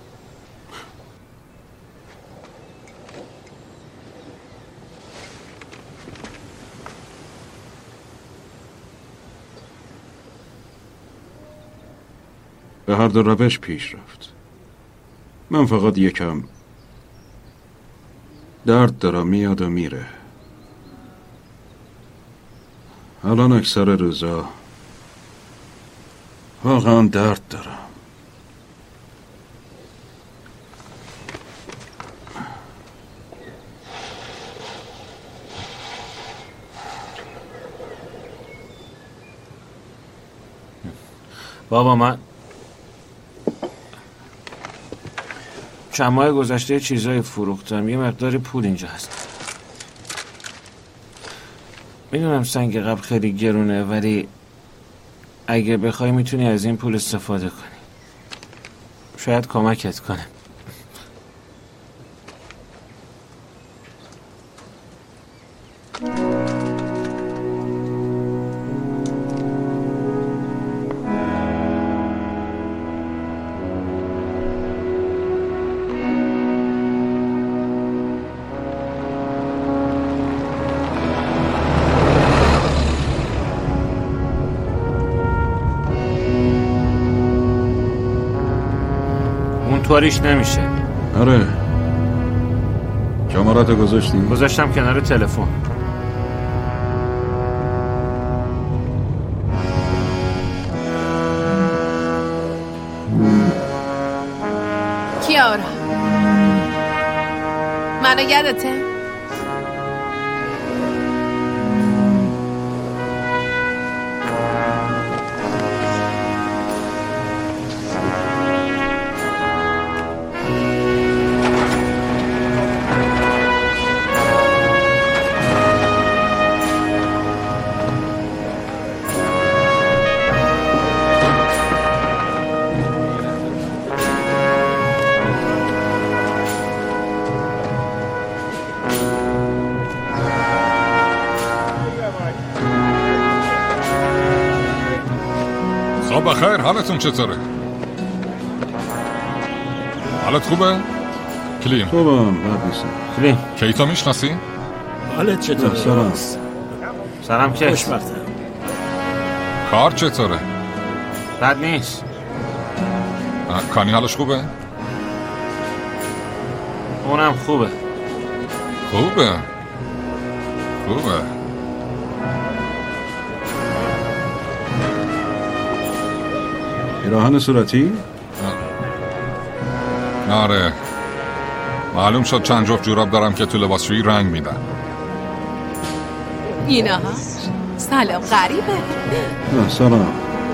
به هر دو روش پیش رفت. من فقط یکم درد دارم میاد و میره. الان اکثر روزا واقعا درد دارم. بابا من چند ماه گذشته چیزای فروختم. یه مقداری پول اینجا هست. میدونم سنگ قبل خیلی گرونه ولی اگه بخوای میتونی از این پول استفاده کنی. شاید کمکت کنه. طوریش نمیشه. آره. شماراتو گذاشتی؟ گذاشتم کنار تلفن. کیارا منو یادته؟ بخیر. حالتون چطوره؟ حالت خوبه؟ کلیم. خوبم. بد نیستم. کلیم. کیتو میشناسی؟ حالت چطوره؟ سلام. سلام که خوشبختم. کار چطوره؟ بد نیست. کانی حالش خوبه؟ اونم خوبه. خوبه. پیراهن صورتی؟ آره. معلوم شد چند جفت جوراب دارم که تو لباسشویی رنگ میدن. اینها سلام غریبه. سلام.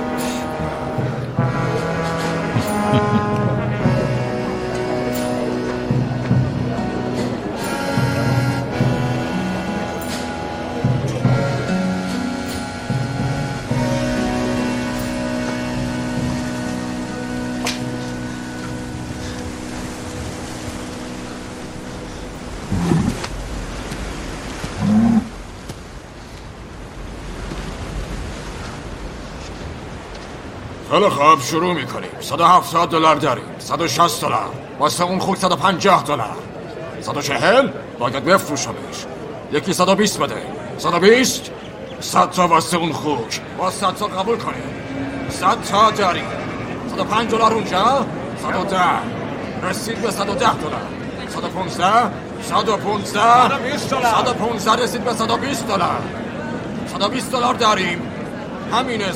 خیلی خوب شروع میکنیم. $170 داریم. $160 واسه اون خوک. $150 $140 باید بفروشمش. یکی 120 بده. 120 100 تا واسه اون خوک. با 100 تا قبول کنیم. 100 تا داریم. $105 اونجا. 110 رسید به $110. 115 115 رسید به $120. $120 داریم. همینه. $120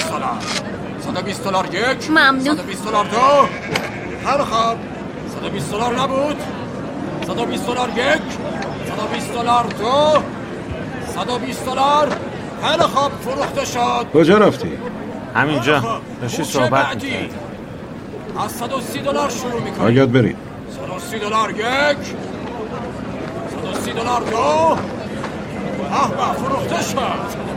$120 یک. ممنون. $120 دو. هر خواب $120 نبود. $120 یک. $120 دو. $120. هر خواب فروخته شد. کجا رفتی؟ همینجا داشتی صحبت میکنی. از $130 شروع میکنی. باید بریم. $130 یک. $130 دو. فروخته شد.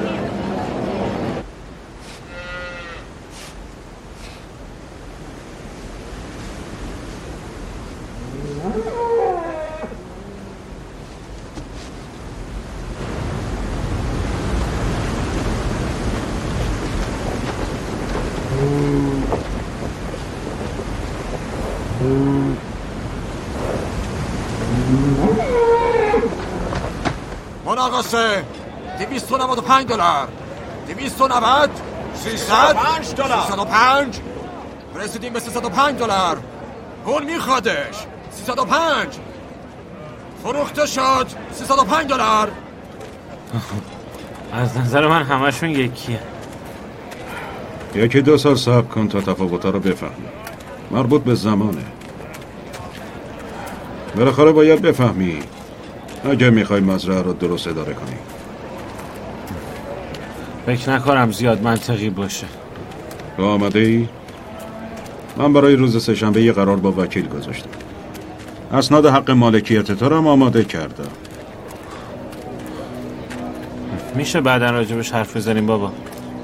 مناقصه. $295 $290 300 305 رسیدیم به $305. اون میخوادش. 305 فروخته شد. $305. از نظر من همشون یکیه. یکی 2 سال صبر کن تا تفاوت‌ها رو بفهمی. مربوط به زمانه. بالاخره باید بفهمی اگه میخوای مزرعه رو درست اداره کنی. فکر نکنم زیاد منطقی باشه. تو آماده ای؟ من برای روز سه‌شنبه یه قرار با وکیل گذاشتم. اسناد حق مالکیت تو رو هم آماده کردم. میشه بعداً راجبش حرف بزنیم بابا؟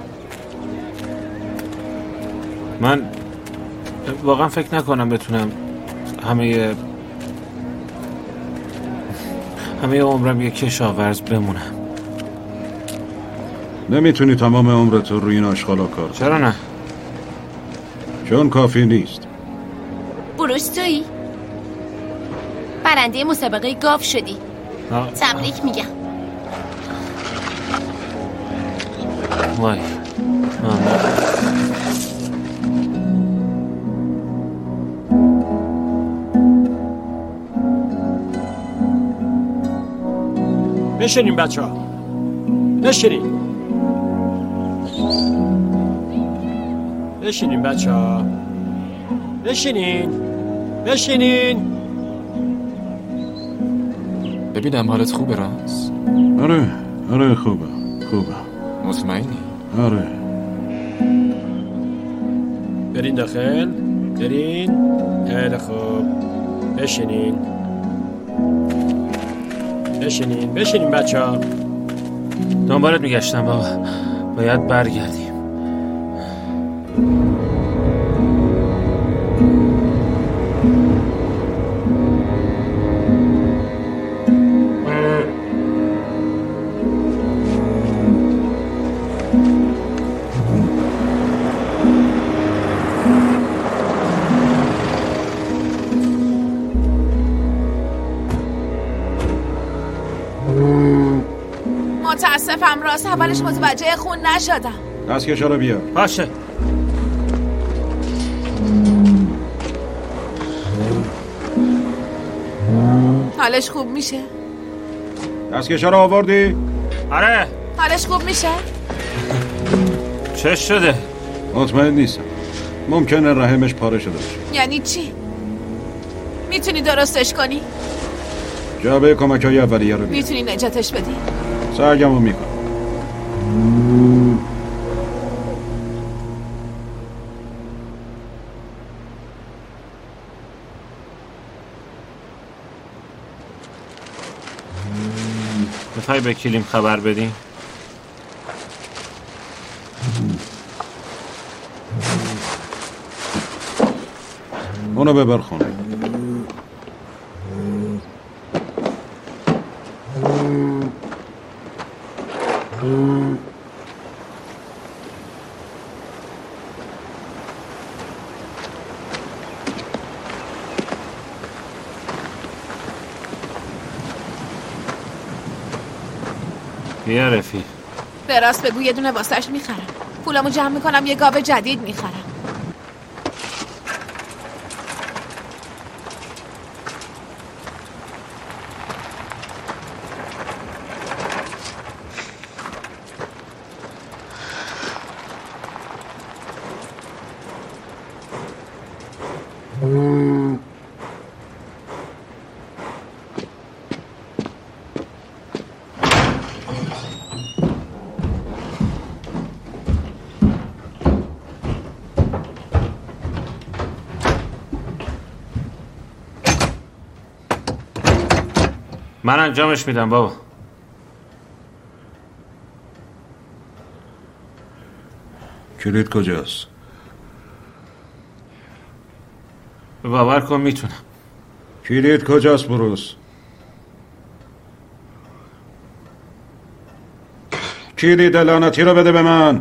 من واقعا فکر نکنم بتونم همه عمرم یک کشاورز بمونم. نمیتونی تمام عمرت رو روی این آشغالا کار کنی. چرا نه؟ چون کافی نیست. بروس تویی؟ برنده مسابقه گاو شدی. تبریک میگم. وای بشینین بچه ها. بشینین بچه ها. بشینین. ببینم حالت خوبه راست؟ آره خوبه. مطمئنی؟ آره. برین داخل. برین. خیلی خوب. بشینین بچه ها. دنبالت میگشتم بابا. باید برگردیم. نمیفهم راست اولش متوجه خون نشدم. دستکشا رو بیار. باشه. حالش خوب میشه؟ دستکشا رو آوردی؟ آره. حالش خوب میشه؟ چه شده؟ مطمئن نیستم. ممکنه رحمش پاره شده باشه. یعنی چی؟ میتونی درستش کنی؟ جعبه کمک‌های اولیه رو بیار. میتونی نجاتش بدی؟ سرگمو میکنم. میخوای به کلیم خبر بدی؟ اونو ببر خونه. بیا رفیق. به راست بگو یه دونه واسش میخرم. پولمو جمع میکنم یه گاو جدید میخرم. من انجامش میدم بابا. کلید کجاست؟ باور کن میتونم. کلید کجاست بروس؟ کلید لعنتی رو بده به من.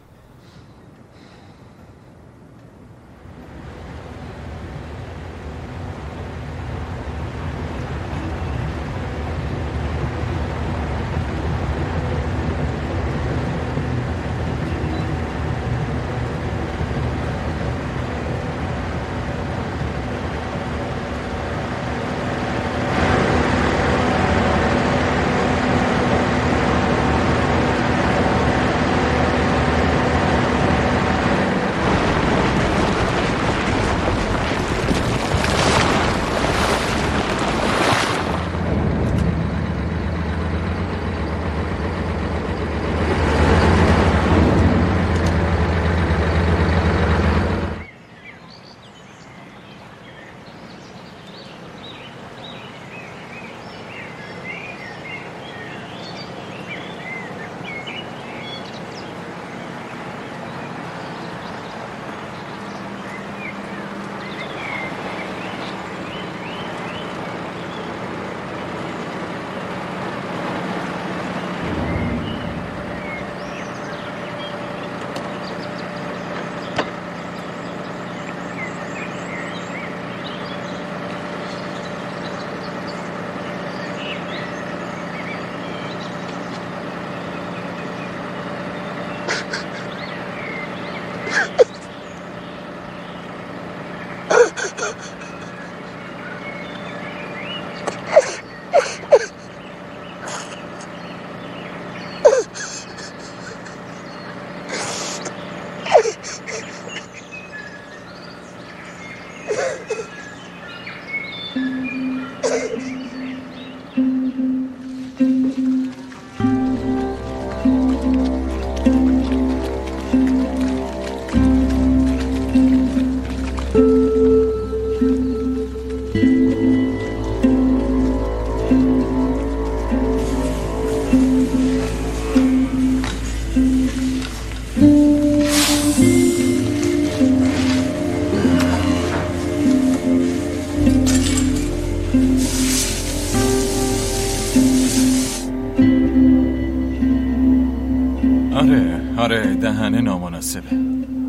آره دهنه نامناسبه.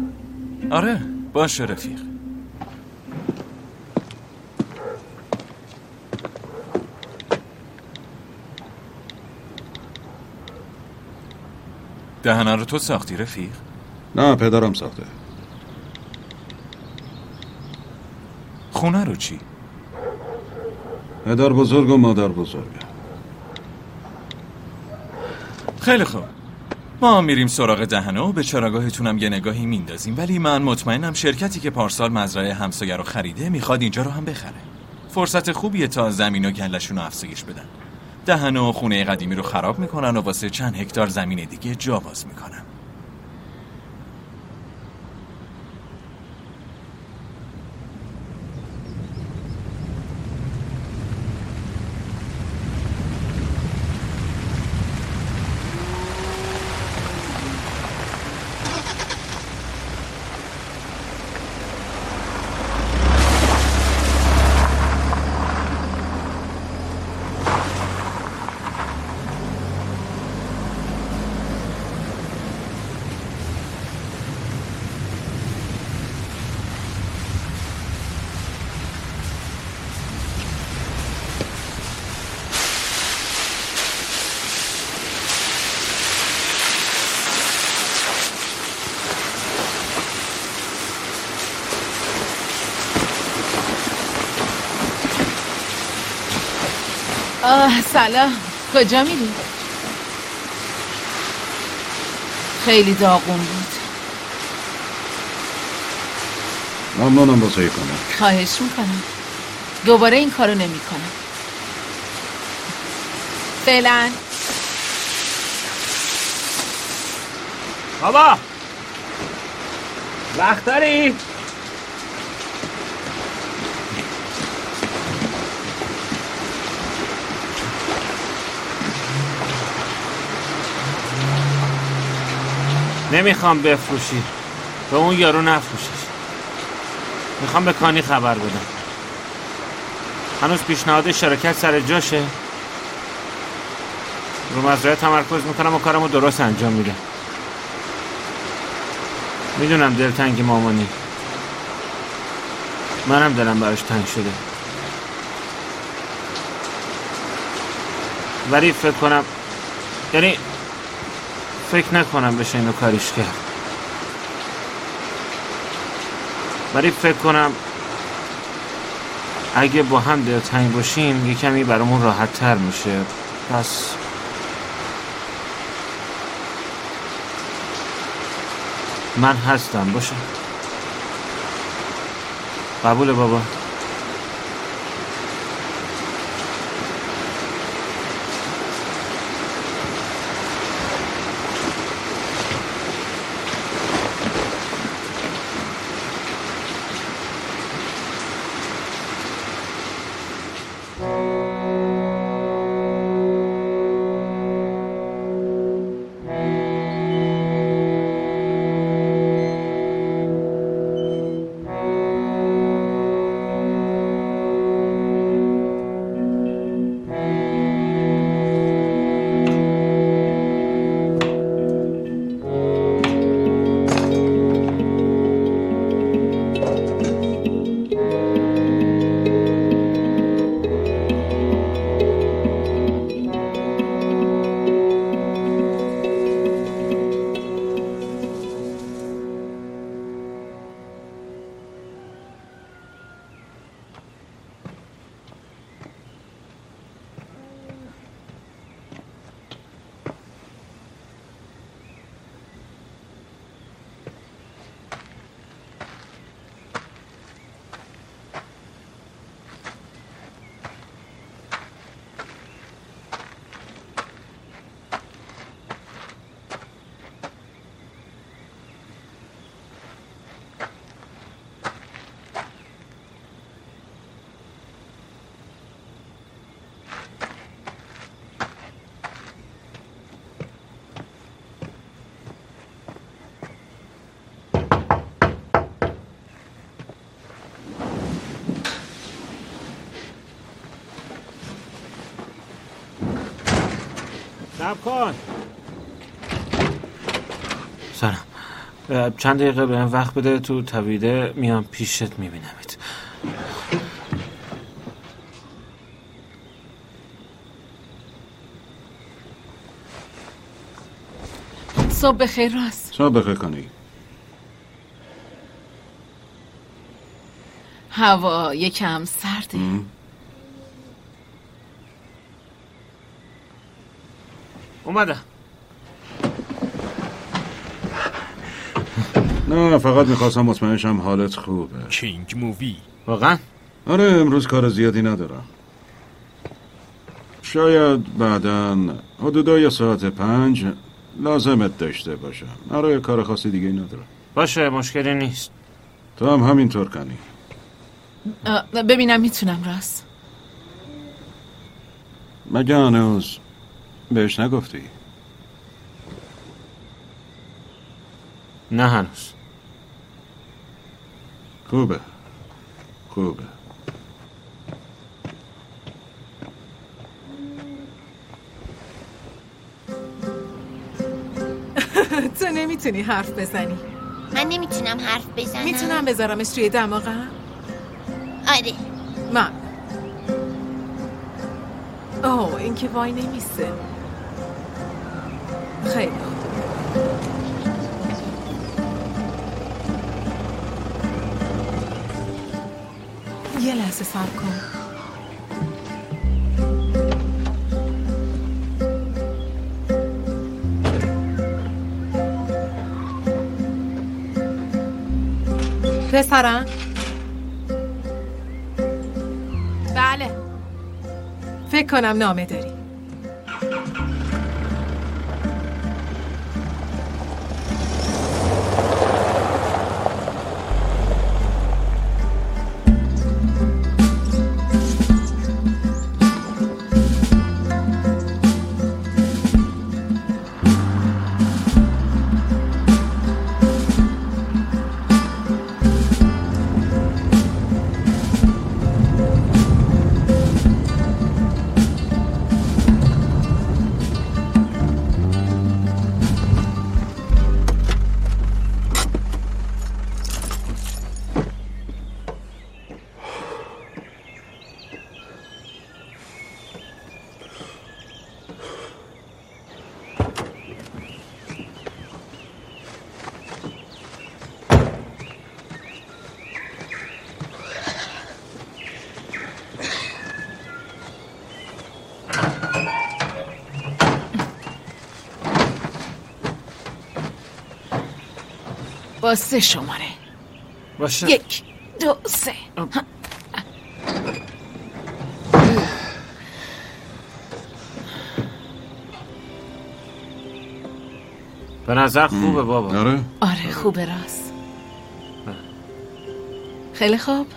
آره باشه رفیق. دهنه رو تو ساختی رفیق؟ نه پدرم ساخته. خونه رو چی؟ پدر بزرگ و مادر بزرگ. خیلی خوب، ما میریم سراغ دهنه و به چراگاهتونم یه نگاهی میندازیم، ولی من مطمئنم شرکتی که پارسال مزرعه همسایه رو خریده میخواد اینجا رو هم بخره. فرصت خوبیه تا زمین و گلشون رو افزایش بدن. دهنه و خونه قدیمی رو خراب میکنن و واسه چند هکتار زمین دیگه جا باز میکنن. سلام. کجا میری؟ خیلی داغون بود. ممنونم واسه کنم. خواهش میکنم. دوباره این کارو نمی کنم. فعلا. بابا وقت داری؟ نمیخوام بفروشی، به اون یارو نفروشیش. میخوام به کانی خبر بدم. هنوز پیشنهاد شرکت سر جاشه. رو مزرعه تمرکز میکنم و کارمو درست انجام میدم. میدونم دلتنگ مامانی، منم دلم براش تنگ شده، ولی فکر نکنم بشه اینو کاریش کرد. ولی فکر کنم اگه با هم دلتنگ باشیم یه کمی برامون راحت تر میشه. پس من هستم. باشه؟ قبوله بابا؟ صبر کن. سلام. چند دقیقه به این وقت بده، تو طویله میام پیشت میبینمت. صبح بخیر راست. صبح بخیر کنی. هوا یکم سرده. اومدم. نه فقط میخواستم مطمئن شم حالت خوبه. کینگ مووی. واقعا؟ آره امروز کار زیادی ندارم. شاید بعداً حدودای ساعت 5 لازمت داشته باشم. آره کار خاصی دیگه ندارم. باشه مشکلی نیست. تو هم همینطور کنی. ببینم میتونم راست. مگه هنوز بهش نگفتی؟ نه هنوز. خوبه. تو نمیتونی حرف بزنی. من نمیتونم حرف بزنم. میتونم بذارمش توی دماغم؟ آره. من این که وای نمیسته. خیلی یه لحظه صبر کن. پسرم؟ بله. فکر کنم نامه داری. با 3 شماره. باشه. 1 2 3. به نظر خوبه بابا. آره خوبه راست. خیلی خوب.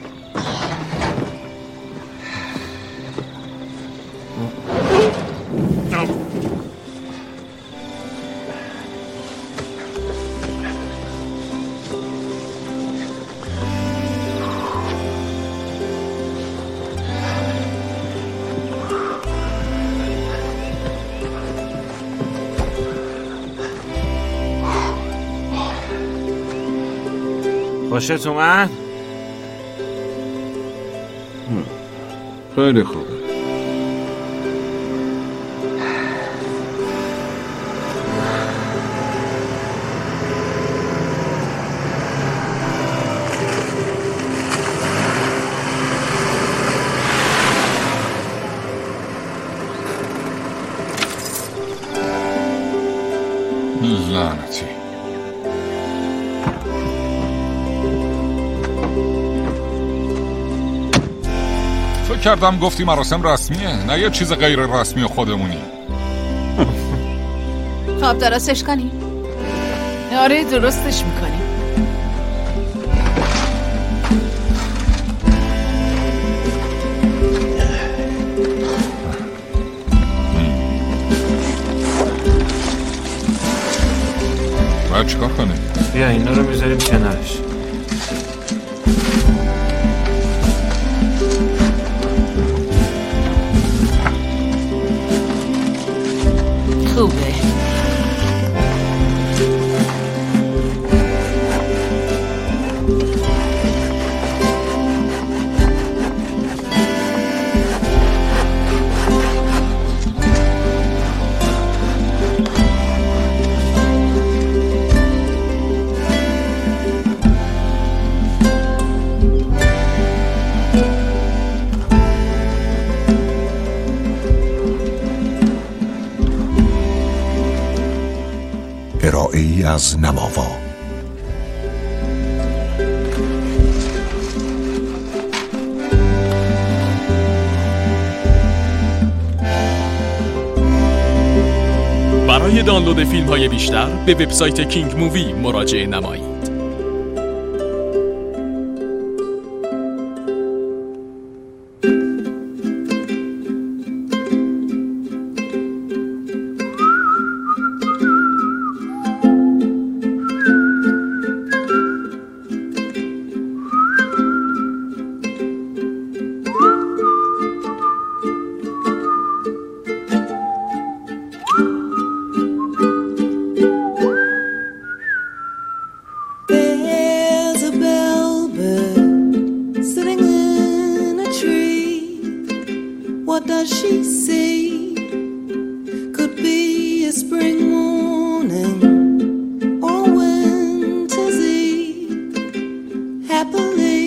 خوشت اومد؟ خیلی خوبه. لعنتی. فکر کردم گفتی مراسم رسمیه، نه یه چیز غیر رسمی خودمونی. خب درستش کنی؟ آره درستش میکنی. باید چیکار کنی؟ بیا اینا رو میذاریم کنارش. خوبه. برنامه‌ای از نماوا. برای دانلود فیلم‌های بیشتر به وبسایت کینگ مووی مراجعه نمایید. What does she see? Could be a spring morning or winter's eve. Happily,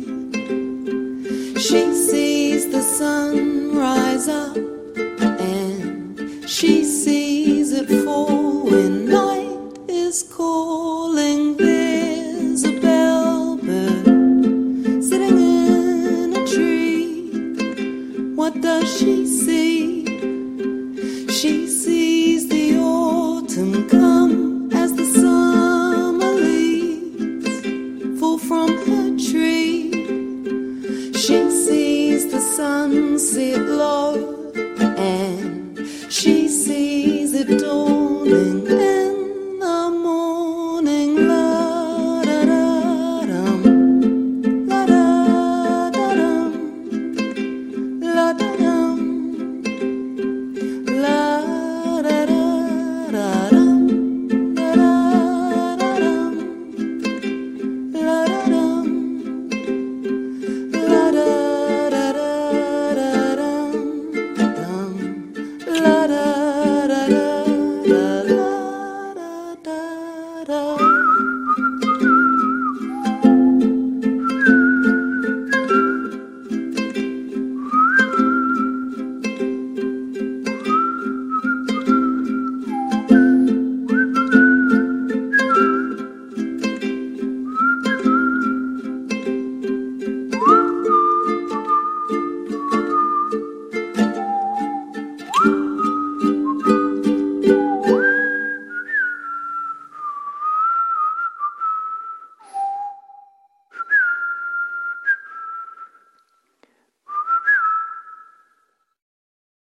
she sees the sun rise up and she sees it fall when night is calling. There's a bellbird sitting in a tree. What does she see? She sees the autumn come as the summer leaves fall from her tree. She sees the sun sit low